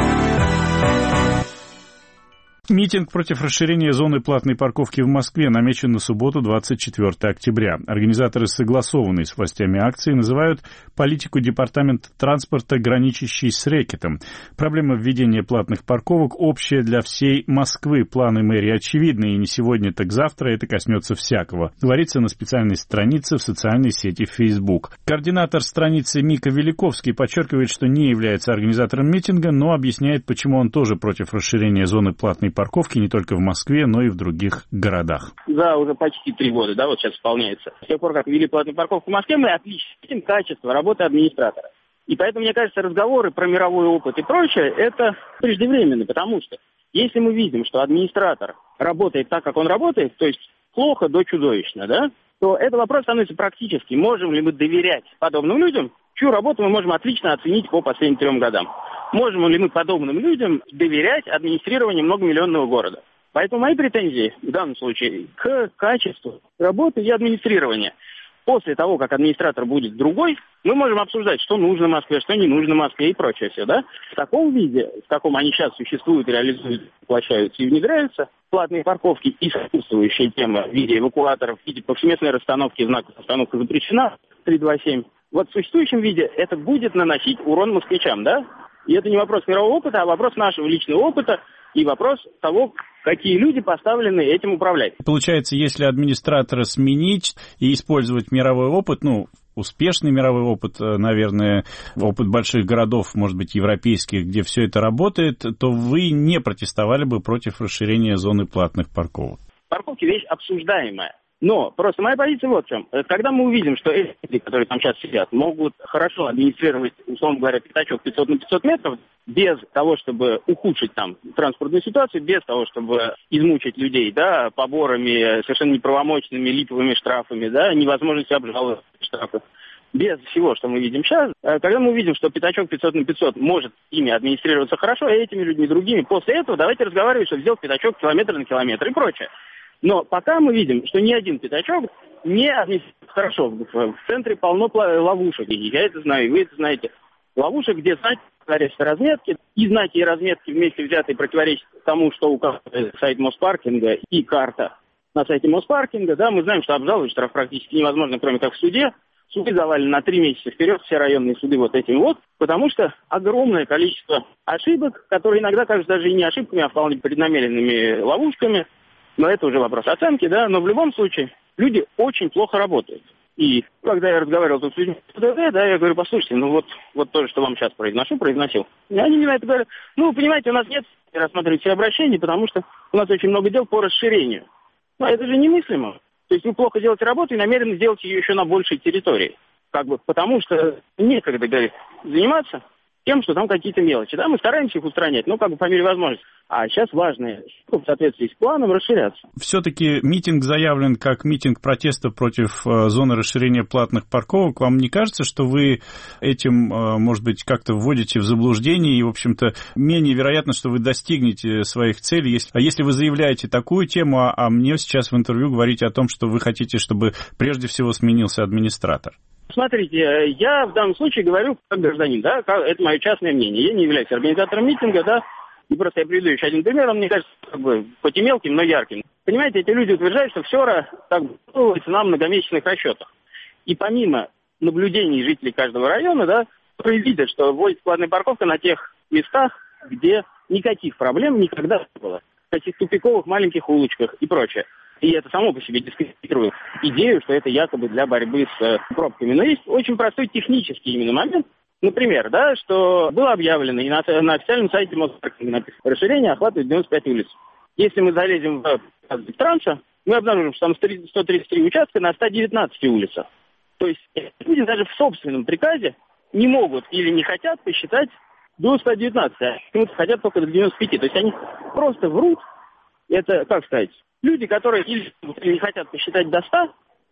Митинг против расширения зоны платной парковки в Москве намечен на субботу, двадцать четвёртого октября. Организаторы согласованной с властями акции называют политику Департамента транспорта, граничащей с рэкетом. Проблема введения платных парковок общая для всей Москвы. Планы мэрии очевидны, и не сегодня, так завтра это коснется всякого. Говорится на специальной странице в социальной сети Facebook. Координатор страницы Мика Великовский подчеркивает, что не является организатором митинга, но объясняет, почему он тоже против расширения зоны платной парковки не только в Москве, но и в других городах. За уже почти три года, да, вот сейчас исполняется. С тех пор, как ввели платную парковку в Москве, мы отлично видим качество работы администратора. И поэтому, мне кажется, разговоры про мировой опыт и прочее, это преждевременно, потому что если мы видим, что администратор работает так, как он работает, то есть плохо до чудовищно, да, то этот вопрос становится практически. Можем ли мы доверять подобным людям, чью работу мы можем отлично оценить по последним трем годам? Можем ли мы подобным людям доверять администрированию многомиллионного города? Поэтому мои претензии в данном случае к качеству работы и администрирования. После того, как администратор будет другой, мы можем обсуждать, что нужно Москве, что не нужно Москве и прочее все, да? В таком виде, в каком они сейчас существуют, реализуют, воплощаются и внедряются, платные парковки и сопутствующая тема в виде эвакуаторов, в виде повсеместной расстановки знаков «Остановка запрещена» три два семь. Вот в существующем виде это будет наносить урон москвичам, да? И это не вопрос мирового опыта, а вопрос нашего личного опыта и вопрос того, какие люди поставлены этим управлять. Получается, если администратора сменить и использовать мировой опыт, ну, успешный мировой опыт, наверное, опыт больших городов, может быть, европейских, где все это работает, то вы не протестовали бы против расширения зоны платных парковок? Парковки — вещь обсуждаемая. Но просто моя позиция вот в чем. Когда мы увидим, что эти люди, которые там сейчас сидят, могут хорошо администрировать, условно говоря, пятачок пятьсот на пятьсот метров, без того, чтобы ухудшить там транспортную ситуацию, без того, чтобы измучить людей, да, поборами совершенно неправомочными липовыми штрафами, да, невозможностью обжаловать штрафы. Без всего, что мы видим сейчас, когда мы увидим, что пятачок пятьсот на пятьсот может ими администрироваться хорошо, и этими людьми другими, после этого давайте разговаривать, чтобы сделать пятачок километр на километр и прочее. Но пока мы видим, что ни один пятачок не администрируется хорошо. В центре полно ловушек. И я это знаю, и вы это знаете. Ловушек, где знаки разметки, и знаки и разметки вместе взятые противоречат тому, что указывает сайт Моспаркинга и карта на сайте Моспаркинга. Да, мы знаем, что обжаловать штраф практически невозможно, кроме как в суде. Суды завалены на три месяца вперед, все районные суды вот этим вот, потому что огромное количество ошибок, которые иногда кажутся даже и не ошибками, а вполне преднамеренными ловушками. Но это уже вопрос оценки, да, но в любом случае люди очень плохо работают. И когда я разговаривал тут с людьми, да, я говорю, послушайте, ну вот, вот то, что вам сейчас произношу, произносил. И они мне на это говорят, ну, вы понимаете, у нас нет рассматривать все обращения, потому что у нас очень много дел по расширению. Но это же немыслимо. То есть вы плохо делаете работу и намерены сделать ее еще на большей территории. Как бы, потому что некогда, говорит, заниматься тем, что там какие-то мелочи. Да, мы стараемся их устранять, ну, как бы по мере возможности. А сейчас важно, в соответствии с планом, расширяться. Все-таки митинг заявлен как митинг протеста против э, зоны расширения платных парковок. Вам не кажется, что вы этим, э, может быть, как-то вводите в заблуждение и, в общем-то, менее вероятно, что вы достигнете своих целей? Если, а если вы заявляете такую тему, а, а мне сейчас в интервью говорите о том, что вы хотите, чтобы прежде всего сменился администратор? Смотрите, я в данном случае говорю как гражданин, да, это мое частное мнение. Я не являюсь организатором митинга, да, и просто я приведу еще один пример, он, мне кажется, как бы хоть и мелким, но ярким. Понимаете, эти люди утверждают, что все так делается на многомесячных расчетах. И помимо наблюдений жителей каждого района, да, которые видят, что вводится платная парковка на тех местах, где никаких проблем никогда не было. В таких тупиковых маленьких улочках и прочее. И это само по себе дискредитирует идею, что это якобы для борьбы с э, пробками. Но есть очень простой технический именно момент. Например, да, что было объявлено и на, на официальном сайте Моспаркинга написано: расширение охватывает девяносто пять улиц. Если мы залезем в транса, мы обнаружим, что там сто тридцать три участка на ста девятнадцати улицах. То есть люди даже в собственном приказе не могут или не хотят посчитать до ста девятнадцати, а почему-то хотят только до девяноста пяти. То есть они просто врут. Это, как сказать, люди, которые или не хотят посчитать до ста,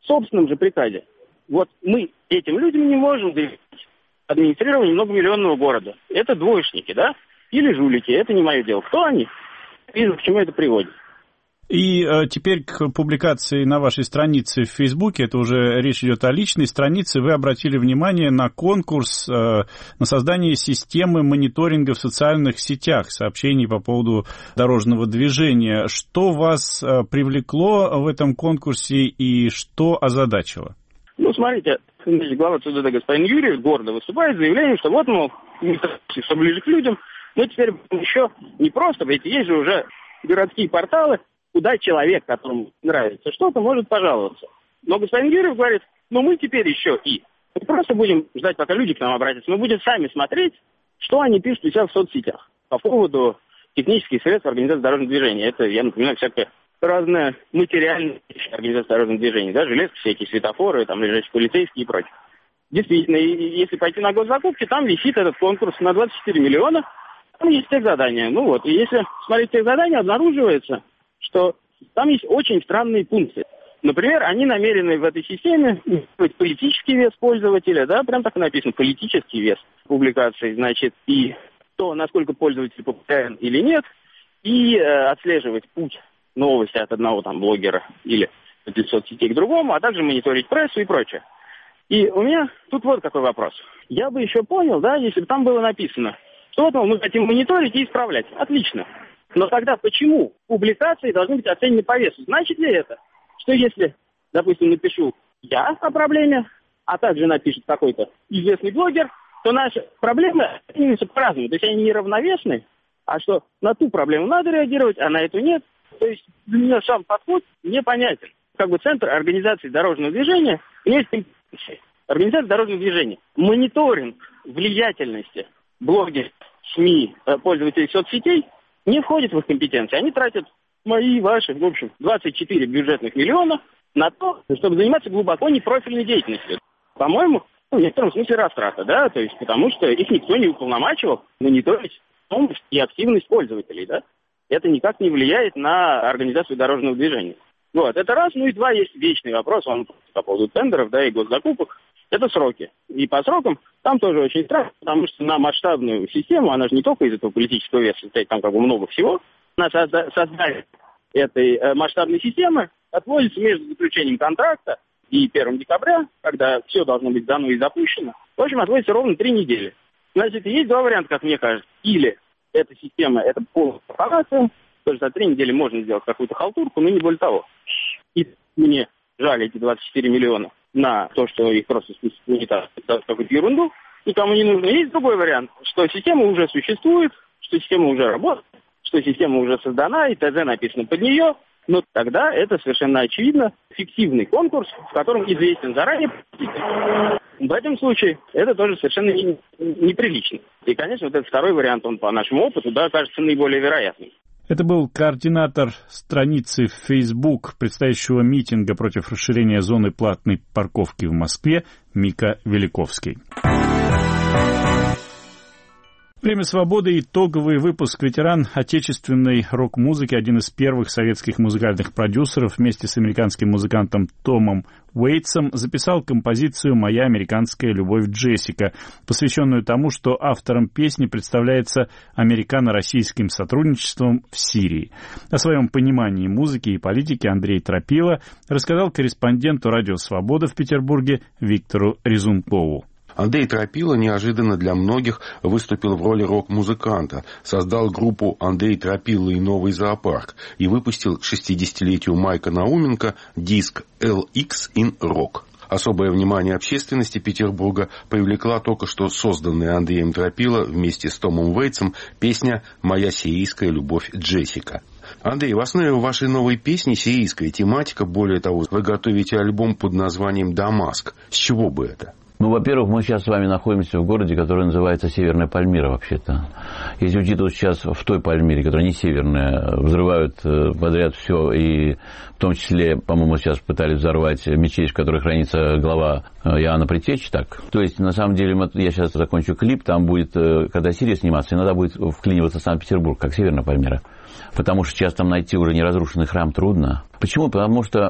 собственном же приказе. Вот мы этим людям не можем доверять администрирование многомиллионного города. Это двоечники, да? Или жулики. Это не мое дело. Кто они? И к чему это приводит? И э, теперь к публикации на вашей странице в Фейсбуке, это уже речь идет о личной странице, вы обратили внимание на конкурс э, на создание системы мониторинга в социальных сетях, сообщений по поводу дорожного движения. Что вас э, привлекло в этом конкурсе и что озадачило? Ну, смотрите, глава ЦУДД господин Юрьев гордо выступает с заявлением, что вот, мол, мы все ближе к людям, мы теперь еще не просто, ведь есть же уже городские порталы, куда человек, которому нравится что-то, может пожаловаться. Но господин Юрьев говорит, ну мы теперь еще и. Мы просто будем ждать, пока люди к нам обратятся. Мы будем сами смотреть, что они пишут у себя в соцсетях по поводу технических средств организации дорожного движения. Это, я напоминаю, всякое разное материальное организация дорожного движения. Да, железки, всякие светофоры, там лежащие полицейские и прочее. Действительно, если пойти на госзакупки, там висит этот конкурс на двадцать четыре миллиона. Там есть техзадания. Ну вот, и если смотреть техзадания, обнаруживается, что там есть очень странные пункты. Например, они намерены в этой системе быть политический вес пользователя, да, прям так и написано, политический вес публикации, значит, и то, насколько пользователь популярен или нет, и э, отслеживать путь новости от одного там блогера или из соцсетей к другому, а также мониторить прессу и прочее. И у меня тут вот какой вопрос. Я бы еще понял, да, если бы там было написано, что вот мы хотим мониторить и исправлять. Отлично. Но тогда почему публикации должны быть оценены по весу? Значит ли это, что если, допустим, напишу я о проблеме, а также напишет какой-то известный блогер, то наши проблемы оцениваются по-разному. То есть они неравновесны, а что на ту проблему надо реагировать, а на эту нет. То есть для меня сам подход непонятен. Как бы Центр организации дорожного движения, у него есть компетенции. Организация дорожного движения. Мониторинг влиятельности блогеров, СМИ, пользователей соцсетей не входит в их компетенции. Они тратят мои, ваши, в общем, двадцать четыре бюджетных миллиона на то, чтобы заниматься глубоко непрофильной деятельностью. По-моему, в некотором смысле растрата, да, то есть потому что их никто не уполномачивал мониторить помощь и активность пользователей, да. Это никак не влияет на организацию дорожного движения. Вот, это раз. Ну и два, есть вечный вопрос, он по поводу тендеров, да, и госзакупок. Это сроки. И по срокам там тоже очень страшно, потому что на масштабную систему, она же не только из этого политического веса состоит, там как бы много всего, на созда- создание этой э, масштабной системы отводится между заключением контракта и первого декабря, когда все должно быть дано и запущено. В общем, отводится ровно три недели. Значит, есть два варианта, как мне кажется. Или эта система, это полная корпорация, то есть за три недели можно сделать какую-то халтурку, но не более того. И мне жаль эти двадцать четыре миллиона на то, что их просто спустят в унитаз, какую-то ерунду, никому не нужно. Есть другой вариант, что система уже существует, что система уже работает, что система уже создана, и ТЗ написано под нее, но тогда это совершенно очевидно фиктивный конкурс, в котором известен заранее. В этом случае это тоже совершенно не, неприлично. И, конечно, вот этот второй вариант, он по нашему опыту, да, кажется наиболее вероятным. Это был координатор страницы в Facebook предстоящего митинга против расширения зоны платной парковки в Москве Мика Великовский. Время свободы. Итоговый выпуск. Ветеран отечественной рок-музыки, один из первых советских музыкальных продюсеров, вместе с американским музыкантом Томом Уэйтсом записал композицию «Моя американская любовь Джессика», посвященную тому, что автором песни представляется американо-российским сотрудничеством в Сирии. О своем понимании музыки и политики Андрей Тропила рассказал корреспонденту «Радио Свобода» в Петербурге Виктору Резункову. Андрей Тропила неожиданно для многих выступил в роли рок-музыканта, создал группу «Андрей Тропила и новый зоопарк» и выпустил к шестидесятилетию Майка Науменко диск «эл икс in Rock». Особое внимание общественности Петербурга привлекла только что созданная Андреем Тропила вместе с Томом Уэйтсом песня «Моя сирийская любовь Джессика». Андрей, в основе вашей новой песни сирийская тематика, более того, вы готовите альбом под названием «Дамаск». С чего бы это? Ну, во-первых, мы сейчас с вами находимся в городе, который называется Северная Пальмира, вообще-то. Если учитывать сейчас в той Пальмире, которая не северная, взрывают подряд все, и в том числе, по-моему, сейчас пытались взорвать мечеть, в которой хранится глава Иоанна Предтечи, так. То есть, на самом деле, я сейчас закончу клип, там будет, когда Сирия сниматься, иногда будет вклиниваться Санкт-Петербург, как Северная Пальмира. Потому что сейчас там найти уже неразрушенный храм трудно. Почему? Потому что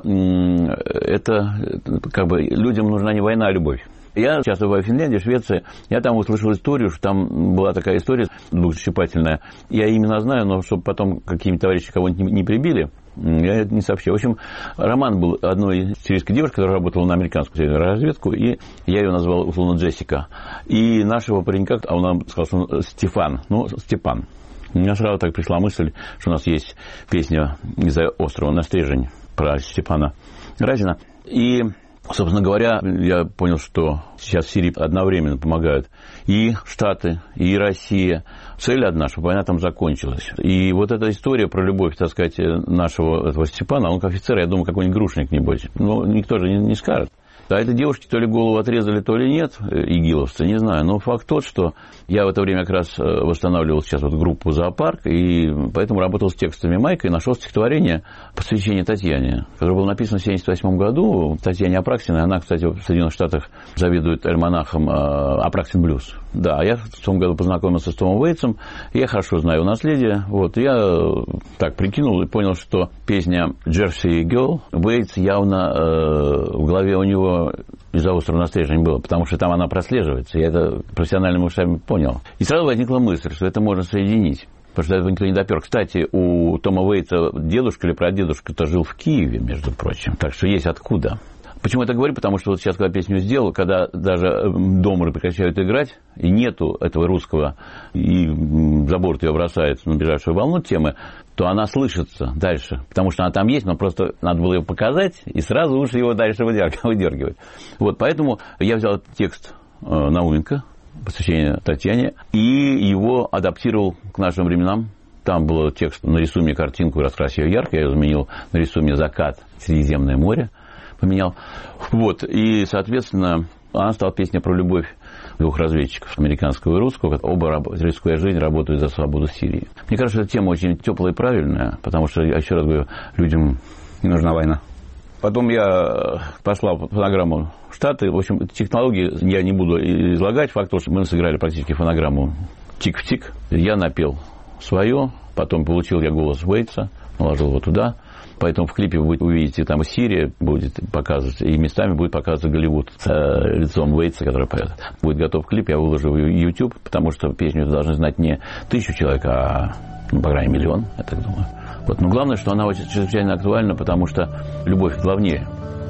это, как бы, людям нужна не война, а любовь. Я сейчас бываю в Финляндии, в Швеции, я там услышал историю, что там была такая история душесчипательная. Я именно знаю, но чтобы потом какие-нибудь товарищи кого-нибудь не прибили, я это не сообщу. В общем, роман был одной сирийской девушки, которая работала на американскую разведку, и я ее назвал условно Джессика. И нашего паренька, а он нам сказал, что он Стефан, ну, Степан. У меня сразу так пришла мысль, что у нас есть песня «Из-за острова на стрежень» про Степана Разина. И, собственно говоря, я понял, что сейчас в Сирии одновременно помогают и Штаты, и Россия. Цель одна, чтобы война там закончилась. И вот эта история про любовь, так сказать, нашего этого Степана, он как офицер, я думаю, какой-нибудь грушник, небось. Но никто же не, не скажет. А этой девушке то ли голову отрезали, то ли нет, игиловцы, не знаю. Но факт тот, что я в это время как раз восстанавливал сейчас вот группу «Зоопарк», и поэтому работал с текстами Майка и нашел стихотворение «Посвящение Татьяне», которое было написано в семьдесят восьмом году Татьяне Апраксиной. Она, кстати, в Соединенных Штатах заведует альманахом «Апраксин Блюз». Да, я в том году познакомился с Томом Уэйтсом, я хорошо знаю его наследие. Вот, я так прикинул и понял, что песня «Jersey Girl» Уэйтс явно э, в голове у него из-за острова на стрежень было, потому что там она прослеживается. Я это профессиональными ушами понял. И сразу возникла мысль, что это можно соединить. Потому что этого никто не допер. Кстати, у Тома Уэйтса дедушка или прадедушка-то жил в Киеве, между прочим. Так что есть откуда. Почему я так говорю? Потому что вот сейчас, когда песню сделал, когда даже домры прекращают играть, и нету этого русского, и за борт ее бросает на ближайшую волну темы, то она слышится дальше. Потому что она там есть, но просто надо было ее показать, и сразу уж его дальше выдергивать. Вот, поэтому я взял текст Науменко, посвящение Татьяне, и его адаптировал к нашим временам. Там был текст «Нарисуй мне картинку и раскрась ее ярко». Я ее заменил «Нарисуй мне закат, Средиземное море». Поменял. Вот. И, соответственно, она стала песня про любовь двух разведчиков, американского и русского. Оба, рискуя жизнь, работают за свободу Сирии. Мне кажется, эта тема очень теплая и правильная, потому что, я еще раз говорю, людям не нужна война. Потом я послал фонограмму в Штаты. В общем, технологии я не буду излагать. Факт, что мы сыграли практически фонограмму тик в тик. Я напел свое, потом получил я голос Уэйтса, наложил его туда. Поэтому в клипе вы увидите, там Сирия будет показываться, и местами будет показываться Голливуд с лицом Уэйтса, который поет. Будет готов клип, я выложу в YouTube, потому что песню должны знать не тысячу человек, а, ну, по крайней мере, миллион, я так думаю. Вот. Но главное, что она очень чрезвычайно актуальна, потому что любовь главнее.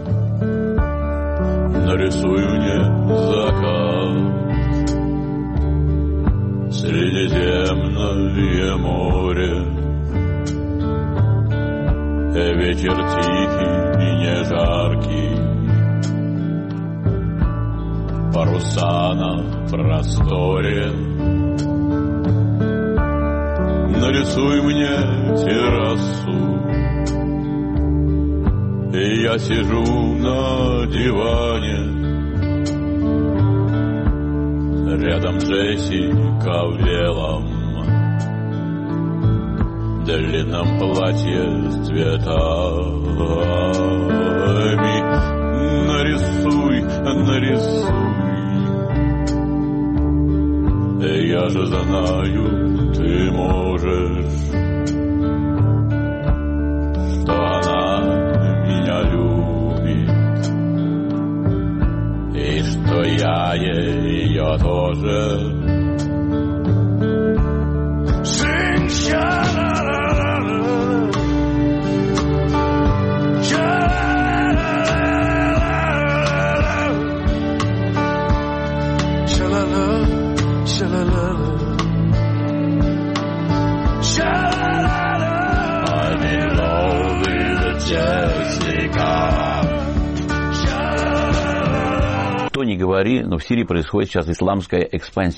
Нарисуй мне закат, Средиземное море. Вечер тихий и не жаркий, паруса на просторе. Нарисуй мне террасу, и я сижу на диване. Рядом Джессика в белом длинном платье с цветами. Нарисуй, нарисуй, я же знаю, ты можешь, что она меня любит, и что я ее тоже. Женщина. Что ни говори, но в Сирии происходит сейчас исламская экспансия.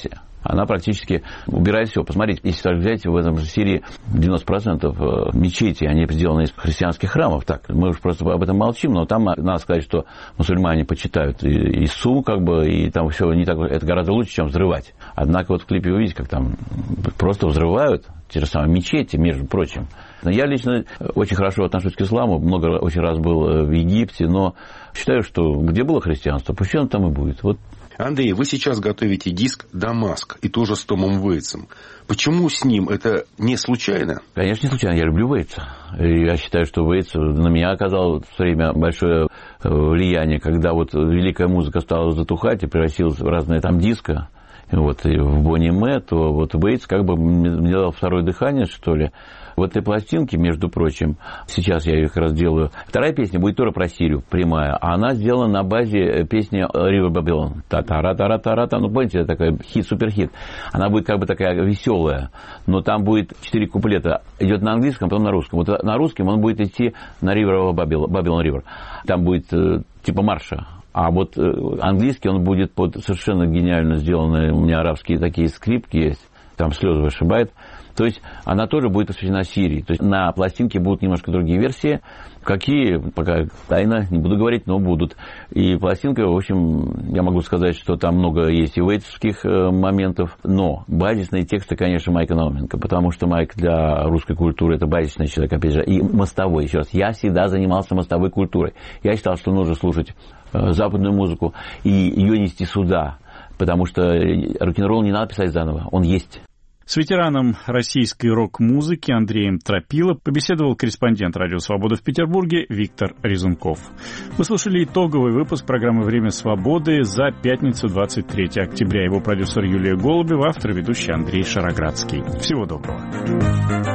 она практически убирает все. Посмотрите, если так взять, в этом же Сирии девяносто процентов мечетей, они сделаны из христианских храмов. Так, мы уж просто об этом молчим, но там надо сказать, что мусульмане почитают Ису, как бы, и там все не так, это гораздо лучше, чем взрывать. Однако вот в клипе вы видите, как там просто взрывают те же самые мечети, между прочим. Я лично очень хорошо отношусь к исламу, много очень раз был в Египте, но считаю, что где было христианство, пусть оно там и будет. Вот. Андрей, вы сейчас готовите диск «Дамаск», и тоже с Томом Вейтсом. Почему с ним? Это не случайно? Конечно, не случайно. Я люблю Вейтса. И я считаю, что Вейтс на меня оказал в свое время большое влияние, когда вот великая музыка стала затухать и превратилась в разные там диско. Вот, и в Бонни Мэ, то вот Вейтс как бы мне дал второе дыхание, что ли. В этой пластинке, между прочим, сейчас я ее как раз делаю. Вторая песня будет тоже про Сирию, прямая. А она сделана на базе песни River Babylon. Та-та-ра-та-ра-та-ра-та. Ну, помните, это такой хит, суперхит. Она будет как бы такая веселая. Но там будет четыре куплета. Идет на английском, потом на русском. Вот на русском он будет идти на River Babylon, Babylon River. Там будет э, типа марша. А вот э, английский он будет под совершенно гениально сделанные, у меня арабские такие скрипки есть. Там слезы вышибает. То есть она тоже будет посвящена Сирии. То есть на пластинке будут немножко другие версии. Какие, пока тайна, не буду говорить, но будут. И пластинка, в общем, я могу сказать, что там много есть и вейтсовских моментов. Но базисные тексты, конечно, Майка Науменко. Потому что Майк для русской культуры это базисный человек, опять же. И мостовой, еще раз. Я всегда занимался мостовой культурой. Я считал, что нужно слушать западную музыку и ее нести сюда. Потому что рок-н-ролл не надо писать заново. Он есть. С ветераном российской рок-музыки Андреем Тропило побеседовал корреспондент «Радио Свобода» в Петербурге Виктор Резунков. Вы слушали итоговый выпуск программы «Время свободы» за пятницу, двадцать третьего октября. Его продюсер Юлия Голубева, автор и ведущий Андрей Шароградский. Всего доброго.